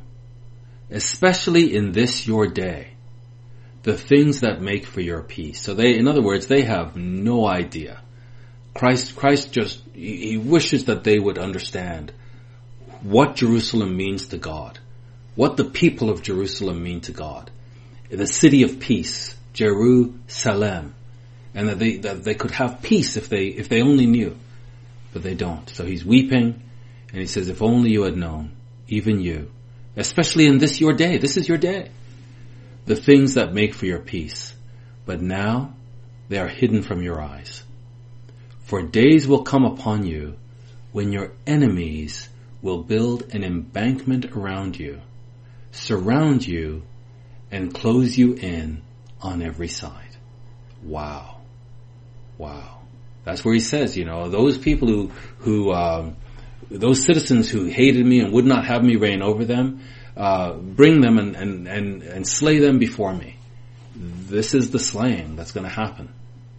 especially in this your day, the things that make for your peace. So in other words, they have no idea. Christ just, he wishes that they would understand what Jerusalem means to God, what the people of Jerusalem mean to God, the city of peace, Jerusalem, and that they could have peace if they only knew, but they don't. So he's weeping, and he says, if only you had known, even you, especially in this your day, this is your day, the things that make for your peace, but now they are hidden from your eyes. For days will come upon you when your enemies will build an embankment around you, surround you, and close you in on every side. Wow. Wow. That's where he says, those people who those citizens who hated me and would not have me reign over them, bring them and slay them before me. This is the slaying that's going to happen.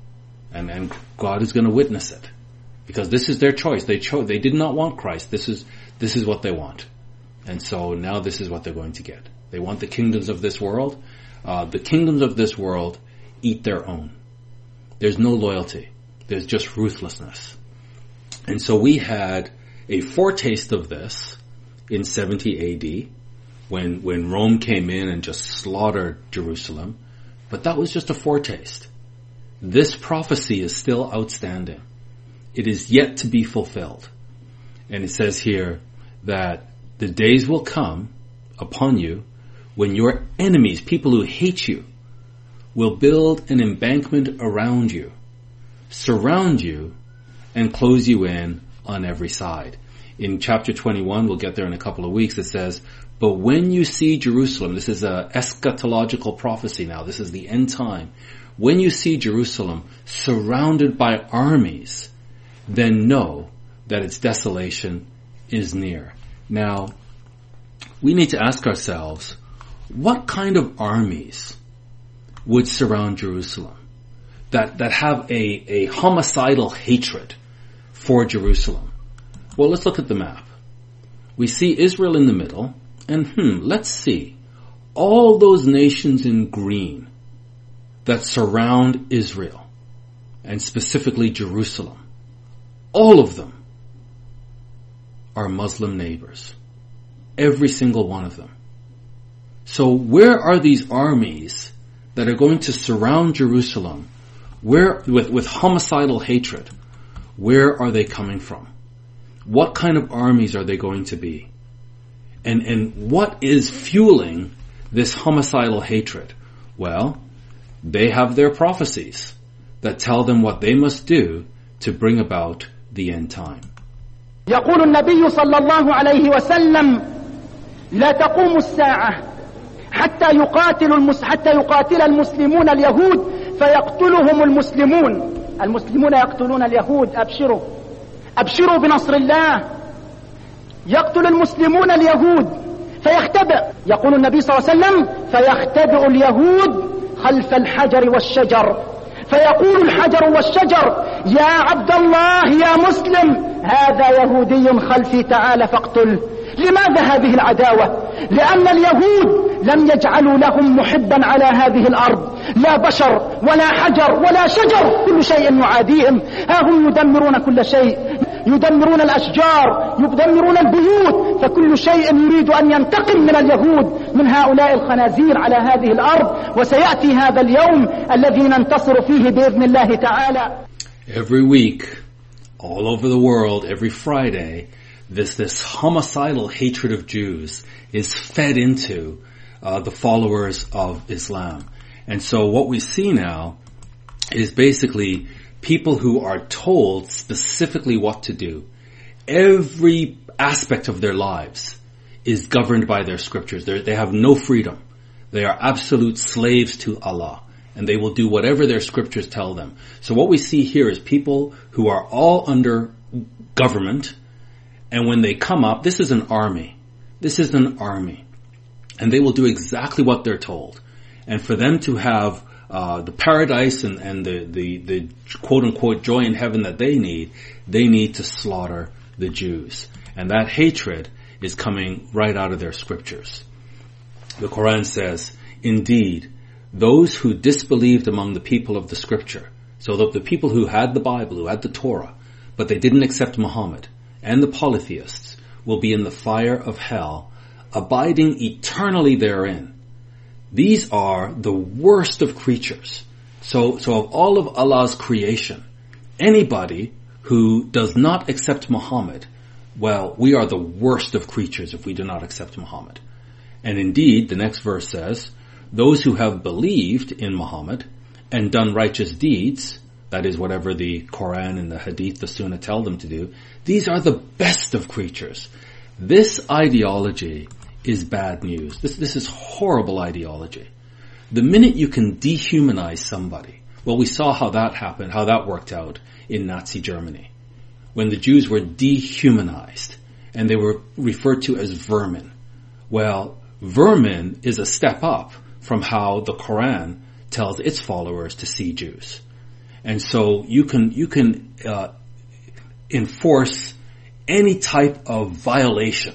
And God is going to witness it. Because this is their choice. They did not want Christ. This is what they want. And so now this is what they're going to get. They want the kingdoms of this world. The kingdoms of this world eat their own. There's no loyalty. There's just ruthlessness. And so we had a foretaste of this in 70 AD when Rome came in and just slaughtered Jerusalem. But that was just a foretaste. This prophecy is still outstanding. It is yet to be fulfilled. And it says here that the days will come upon you when your enemies, people who hate you, will build an embankment around you, surround you, and close you in on every side. In chapter 21, we'll get there in a couple of weeks, it says, but when you see Jerusalem, this is a eschatological prophecy now, this is the end time. When you see Jerusalem surrounded by armies, then know that its desolation is near. Now, we need to ask ourselves, what kind of armies would surround Jerusalem that have a homicidal hatred for Jerusalem? Well, let's look at the map. We see Israel in the middle, and let's see. All those nations in green that surround Israel, and specifically Jerusalem, all of them are Muslim neighbors. Every single one of them. So where are these armies that are going to surround Jerusalem? Where, with homicidal hatred, where are they coming from? What kind of armies are they going to be? And what is fueling this homicidal hatred? Well, they have their prophecies that tell them what they must do to bring about the end time. يقول النبي صلى الله عليه وسلم لا تقوم الساعة حتى يقاتل المسلمون اليهود فيقتلهم المسلمون يقتلون اليهود أبشروا بنصر الله يقتل المسلمون اليهود فيختبئ يقول النبي صلى الله عليه وسلم فيختبئ اليهود خلف الحجر والشجر فيقول الحجر والشجر يا عبد الله يا مسلم هذا يهودي خلفي تعال فاقتله. لماذا هذه العداوة؟ لأن اليهود لم يجعلوا لهم محبا على هذه الأرض، لا بشر ولا حجر ولا شجر، كل شيء يعاديهم. هم يدمرون كل شيء، يدمرون الأشجار، يدمرون البيوت، فكل شيء يريد أن ينتقم من اليهود من هؤلاء الخنازير على هذه الأرض. وسيأتي هذا اليوم الذي ننتصر فيه بإذن الله تعالى. Every week, all over the world, every Friday, this homicidal hatred of Jews is fed into the followers of Islam. And so what we see now is basically people who are told specifically what to do. Every aspect of their lives is governed by their scriptures. They have no freedom. They are absolute slaves to Allah. and they will do whatever their scriptures tell them. So what we see here is people who are all under government, and when they come up, this is an army. This is an army. And they will do exactly what they're told. And for them to have the paradise and the quote-unquote joy in heaven that they need to slaughter the Jews. And that hatred is coming right out of their scriptures. The Quran says, indeed, those who disbelieved among the people of the scripture, so the people who had the Bible, who had the Torah, but they didn't accept Muhammad, and the polytheists, will be in the fire of hell, abiding eternally therein. These are the worst of creatures. So of all of Allah's creation, anybody who does not accept Muhammad, well, we are the worst of creatures if we do not accept Muhammad. And indeed, the next verse says, those who have believed in Muhammad and done righteous deeds, that is whatever the Quran and the Hadith, the Sunnah tell them to do, these are the best of creatures. This ideology is bad news. This is horrible ideology. The minute you can dehumanize somebody, well, we saw how that happened, how that worked out in Nazi Germany, when the Jews were dehumanized and they were referred to as vermin. Well, vermin is a step up from how the Quran tells its followers to see Jews. And so you can enforce any type of violation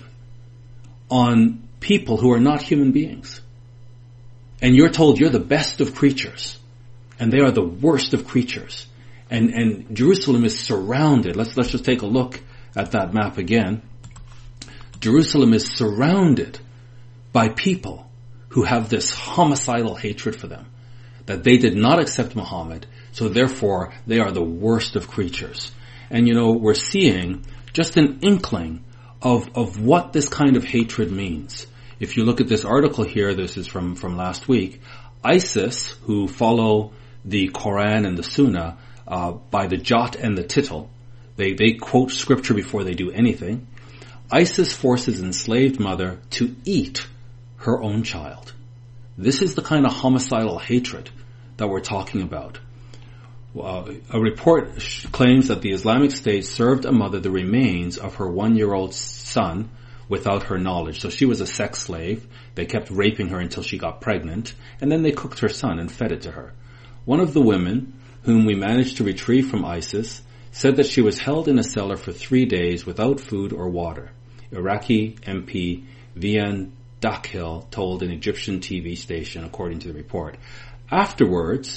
on people who are not human beings. And you're told you're the best of creatures, and they are the worst of creatures. And Jerusalem is surrounded. Let's just take a look at that map again. Jerusalem is surrounded by people who have this homicidal hatred for them, that they did not accept Muhammad, so therefore they are the worst of creatures. And we're seeing just an inkling of what this kind of hatred means. If you look at this article here, this is from last week, ISIS, who follow the Quran and the Sunnah by the jot and the tittle, they quote scripture before they do anything. ISIS forces enslaved mother to eat her own child. This is the kind of homicidal hatred that we're talking about. A report claims that the Islamic State served a mother the remains of her 1-year-old son without her knowledge. So she was a sex slave. They kept raping her until she got pregnant, and then they cooked her son and fed it to her. One of the women, whom we managed to retrieve from ISIS, said that she was held in a cellar for 3 days without food or water. Iraqi MP Vian Dakhil told an Egyptian TV station, according to the report. Afterwards,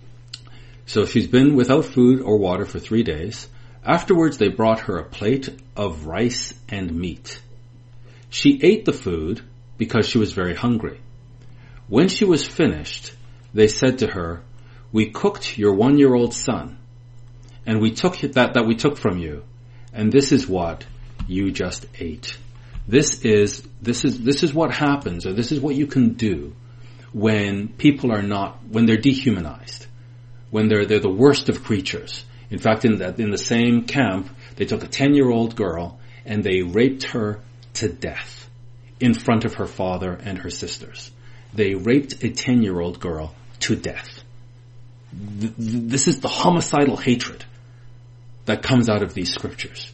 so she's been without food or water for 3 days. Afterwards, they brought her a plate of rice and meat. She ate the food because she was very hungry. When she was finished, they said to her, "We cooked your 1-year-old son, and we took that we took from you, and this is what you just ate." This is what happens, or this is what you can do when people when they're dehumanized, when they're the worst of creatures. In fact, in the same camp, they took a 10-year-old girl and they raped her to death in front of her father and her sisters. They raped a 10-year-old girl to death. This is the homicidal hatred that comes out of these scriptures.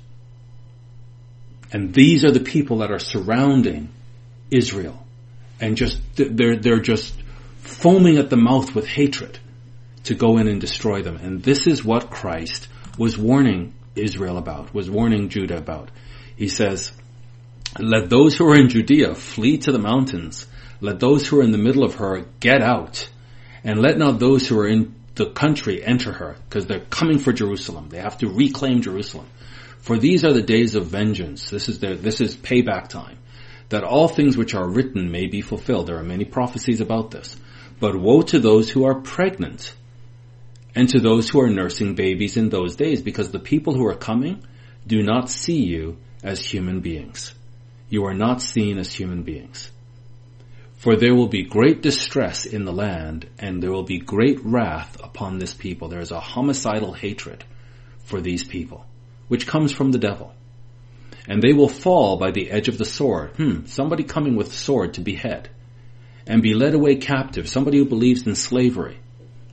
And these are the people that are surrounding Israel, and they're just foaming at the mouth with hatred to go in and destroy them. And this is what Christ was warning Israel about, was warning Judah about. He says, "Let those who are in Judea flee to the mountains. Let those who are in the middle of her get out. And let not those who are in the country enter her," because they're coming for Jerusalem. They have to reclaim Jerusalem. "For these are the days of vengeance." This is payback time. "That all things which are written may be fulfilled." There are many prophecies about this. "But woe to those who are pregnant and to those who are nursing babies in those days, because the people who are coming do not see you as human beings." You are not seen as human beings. "For there will be great distress in the land, and there will be great wrath upon this people." There is a homicidal hatred for these people, which comes from the devil. "And they will fall by the edge of the sword." Somebody coming with sword to behead. "And be led away captive," somebody who believes in slavery.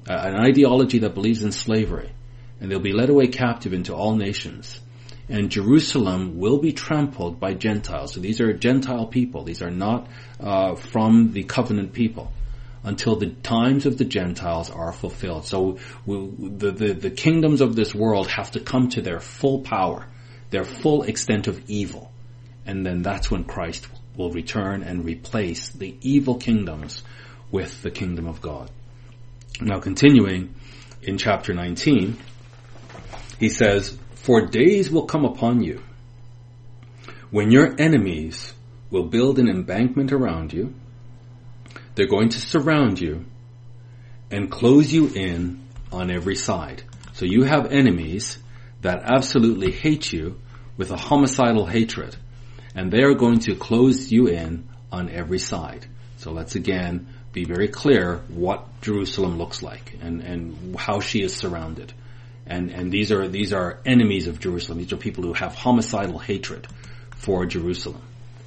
an ideology that believes in slavery, and they'll be led away captive into all nations. And Jerusalem will be trampled by Gentiles. So these are Gentile people. These are not from the covenant people, until the times of the Gentiles are fulfilled. So the kingdoms of this world have to come to their full power, their full extent of evil. And then that's when Christ will return and replace the evil kingdoms with the kingdom of God. Now continuing in chapter 19, he says, "For days will come upon you when your enemies will build an embankment around you. They're going to surround you and close you in on every side." So you have enemies that absolutely hate you with a homicidal hatred, and they are going to close you in on every side. So let's again be very clear what Jerusalem looks like and how she is surrounded. And these are enemies of Jerusalem. These are people who have homicidal hatred for Jerusalem.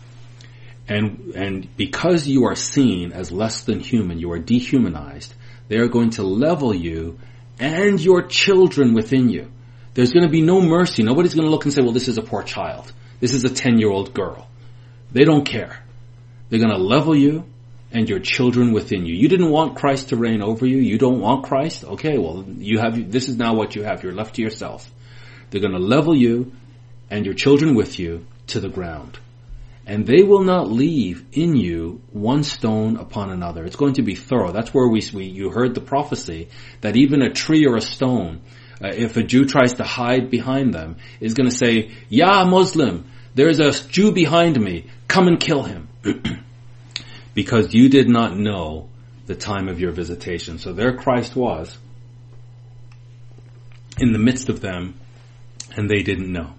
And because you are seen as less than human, you are dehumanized, they are going to level you and your children within you. There's going to be no mercy. Nobody's going to look and say, well, this is a poor child. This is a 10-year-old girl. They don't care. They're going to level you and your children within you. You didn't want Christ to reign over you. You don't want Christ? Okay, well, this is now what you have. You're left to yourself. They're going to level you and your children with you to the ground. And they will not leave in you one stone upon another. It's going to be thorough. That's where you heard the prophecy that even a tree or a stone, if a Jew tries to hide behind them, is going to say, "Ya Muslim, there's a Jew behind me. Come and kill him." Because you did not know the time of your visitation. So there Christ was in the midst of them, and they didn't know.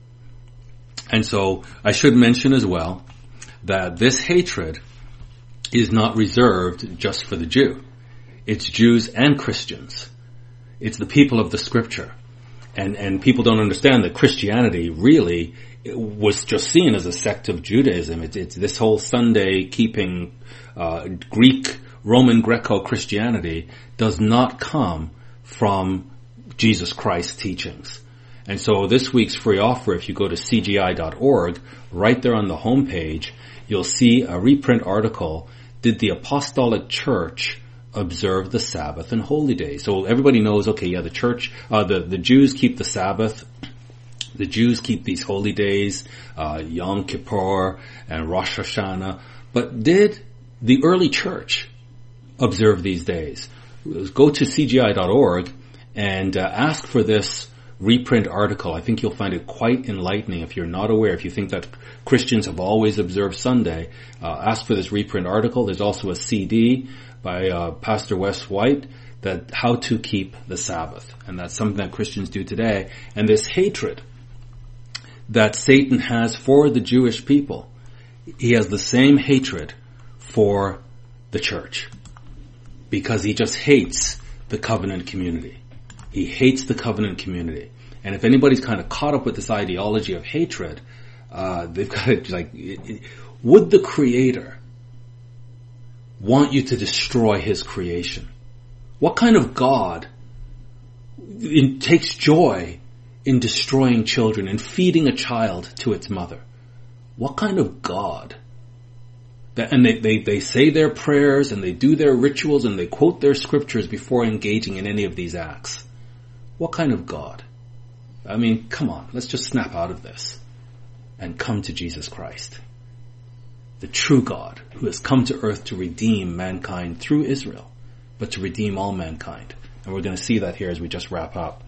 And so I should mention as well that this hatred is not reserved just for the Jew. It's Jews and Christians. It's the people of the Scripture. And people don't understand that Christianity really was just seen as a sect of Judaism. It's this whole Sunday keeping Greek, Roman Greco-Christianity does not come from Jesus Christ's teachings. And so this week's free offer, if you go to cgi.org, right there on the homepage, you'll see a reprint article, "Did the Apostolic Church observe the Sabbath and holy days?" So everybody knows, okay, yeah, the church, the Jews keep the Sabbath, the Jews keep these holy days, Yom Kippur and Rosh Hashanah, but did the early church observe these days? Go to cgi.org and ask for this reprint article. I think you'll find it quite enlightening if you're not aware. If you think that Christians have always observed Sunday, ask for this reprint article. There's also a CD by Pastor Wes White, that how to keep the Sabbath. And that's something that Christians do today. And this hatred that Satan has for the Jewish people, he has the same hatred for the church, because he just hates the covenant community. He hates the covenant community. And if anybody's kind of caught up with this ideology of hatred, they've got it like, would the Creator want you to destroy His creation? What kind of God takes joy in destroying children and feeding a child to its mother? What kind of God? And they say their prayers and they do their rituals and they quote their scriptures before engaging in any of these acts. What kind of God? I mean, come on, let's just snap out of this and come to Jesus Christ, the true God who has come to earth to redeem mankind through Israel, but to redeem all mankind. And we're going to see that here as we just wrap up.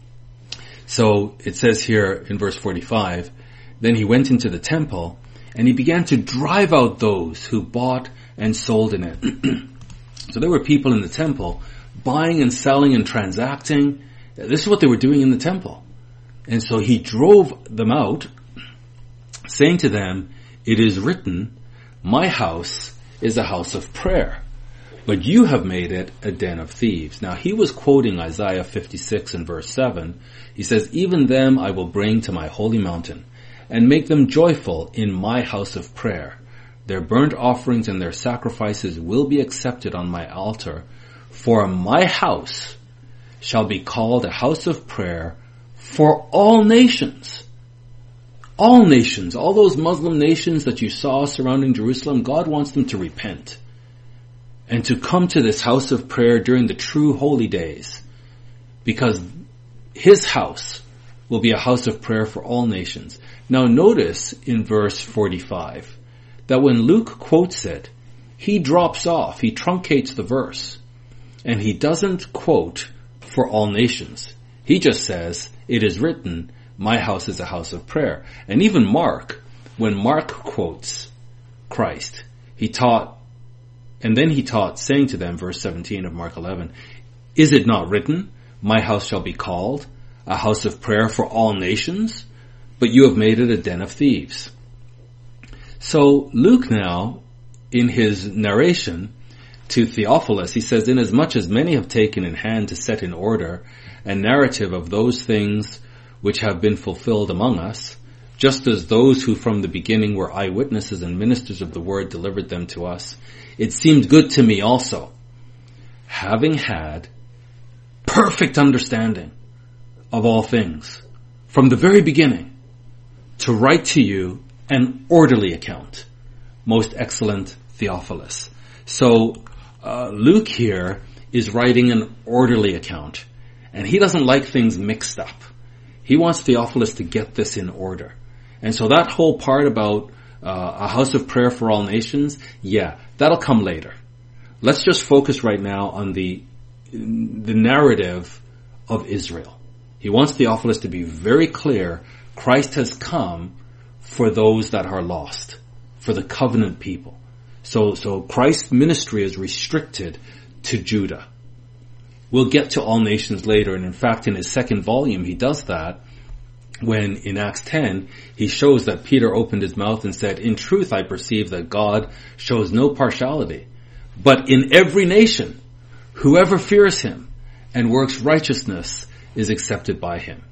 So it says here in verse 45, "Then he went into the temple and he began to drive out those who bought and sold in it." So there were people in the temple buying and selling and transacting. This is what they were doing in the temple. And so he drove them out, saying to them, "It is written, my house is a house of prayer, but you have made it a den of thieves." Now he was quoting Isaiah 56 and verse 7. He says, "Even them I will bring to my holy mountain, and make them joyful in my house of prayer. Their burnt offerings and their sacrifices will be accepted on my altar, For my house shall be called a house of prayer for all nations. All nations, all those Muslim nations that you saw surrounding Jerusalem, God wants them to repent and to come to this house of prayer during the true holy days, because His house will be a house of prayer for all nations. Now notice in verse 45 that when Luke quotes it, he drops off, he truncates the verse, and he doesn't quote for all nations. He just says, it is written, my house is a house of prayer. And even Mark, when Mark quotes Christ, he taught, saying to them, verse 17 of Mark 11, is it not written, my house shall be called a house of prayer for all nations, but you have made it a den of thieves. So Luke now, in his narration to Theophilus, he says, inasmuch as many have taken in hand to set in order a narrative of those things which have been fulfilled among us, just as those who from the beginning were eyewitnesses and ministers of the word delivered them to us, it seemed good to me also, having had perfect understanding of all things from the very beginning, to write to you an orderly account, most excellent Theophilus. So Luke here is writing an orderly account, and he doesn't like things mixed up. He wants Theophilus to get this in order. And so that whole part about a house of prayer for all nations, that'll come later. Let's just focus right now on the narrative of Israel. He wants Theophilus to be very clear, Christ has come for those that are lost, for the covenant people. So Christ's ministry is restricted to Judah. We'll get to all nations later, and in fact in his second volume he does that when in Acts 10 he shows that Peter opened his mouth and said, in truth I perceive that God shows no partiality, but in every nation whoever fears him and works righteousness is accepted by him.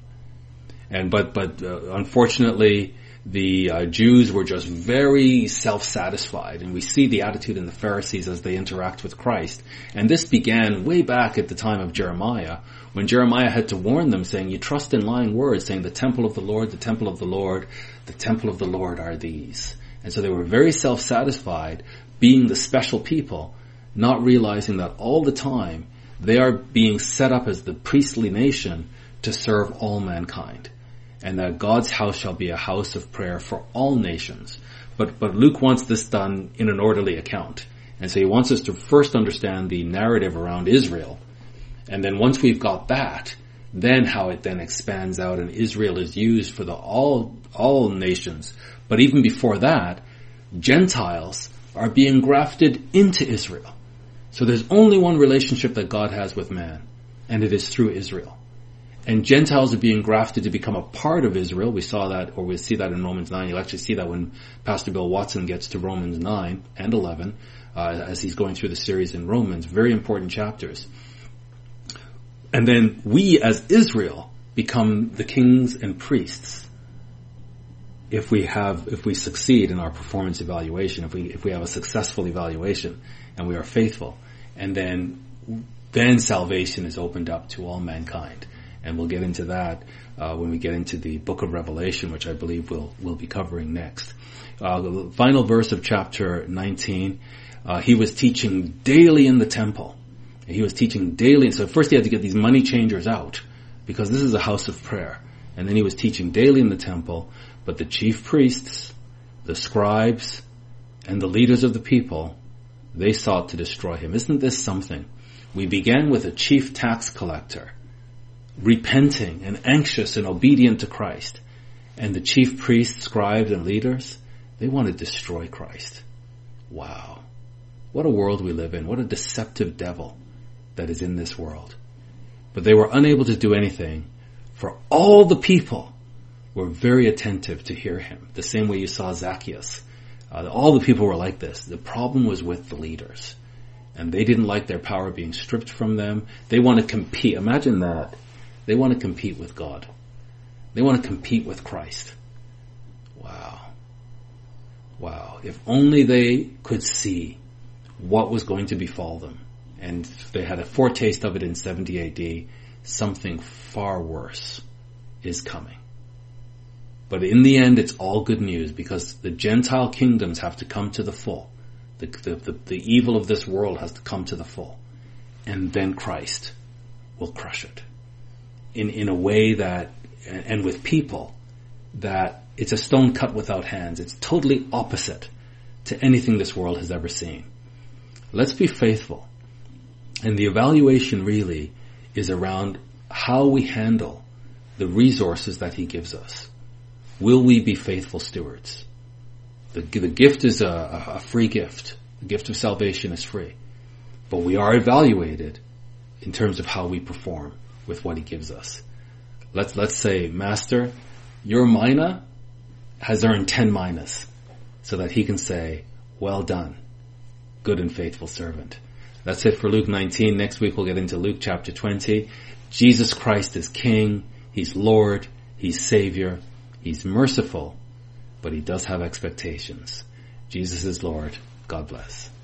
But unfortunately the Jews were just very self-satisfied, and we see the attitude in the Pharisees as they interact with Christ. And this began way back at the time of Jeremiah, when Jeremiah had to warn them, saying, you trust in lying words, saying the temple of the Lord, the temple of the Lord, the temple of the Lord are these. And so they were very self-satisfied, being the special people, not realizing that all the time they are being set up as the priestly nation to serve all mankind, and that God's house shall be a house of prayer for all nations. But Luke wants this done in an orderly account. And so he wants us to first understand the narrative around Israel. And then once we've got that, then how it then expands out and Israel is used for the all nations. But even before that, Gentiles are being grafted into Israel. So there's only one relationship that God has with man, and it is through Israel. And Gentiles are being grafted to become a part of Israel. We saw that, or we see that in Romans 9. You'll actually see that when Pastor Bill Watson gets to Romans 9 and 11, as he's going through the series in Romans. Very important chapters. And then we as Israel become the kings and priests if we succeed in our performance evaluation, if we have a successful evaluation and we are faithful. And then salvation is opened up to all mankind. And we'll get into that when we get into the book of Revelation, which I believe we'll be covering next. The final verse of chapter 19, he was teaching daily in the temple. He was teaching daily. So first he had to get these money changers out, because this is a house of prayer. And then he was teaching daily in the temple. But the chief priests, the scribes, and the leaders of the people, they sought to destroy him. Isn't this something? We began with a chief tax collector, repenting and anxious and obedient to Christ. And the chief priests, scribes, and leaders, they want to destroy Christ. Wow. What a world we live in. What a deceptive devil that is in this world. But they were unable to do anything, for all the people were very attentive to hear him. The same way you saw Zacchaeus. All the people were like this. The problem was with the leaders. And they didn't like their power being stripped from them. They want to compete. Imagine that. They want to compete with God. They want to compete with Christ. Wow. Wow. If only they could see what was going to befall them and they had a foretaste of it in 70 AD, something far worse is coming. But in the end, it's all good news, because the Gentile kingdoms have to come to the full. The evil of this world has to come to the full. And then Christ will crush it. In a way that, and with people, that it's a stone cut without hands. It's totally opposite to anything this world has ever seen. Let's be faithful. And the evaluation really is around how we handle the resources that he gives us. Will we be faithful stewards? The gift is a free gift. The gift of salvation is free. But we are evaluated in terms of how we perform with what he gives us. Let's say, Master, your mina has earned 10 minas, so that he can say, well done, good and faithful servant. That's it for Luke 19. Next week we'll get into Luke chapter 20. Jesus Christ is King, he's Lord, he's Savior, he's merciful, but he does have expectations. Jesus is Lord. God bless.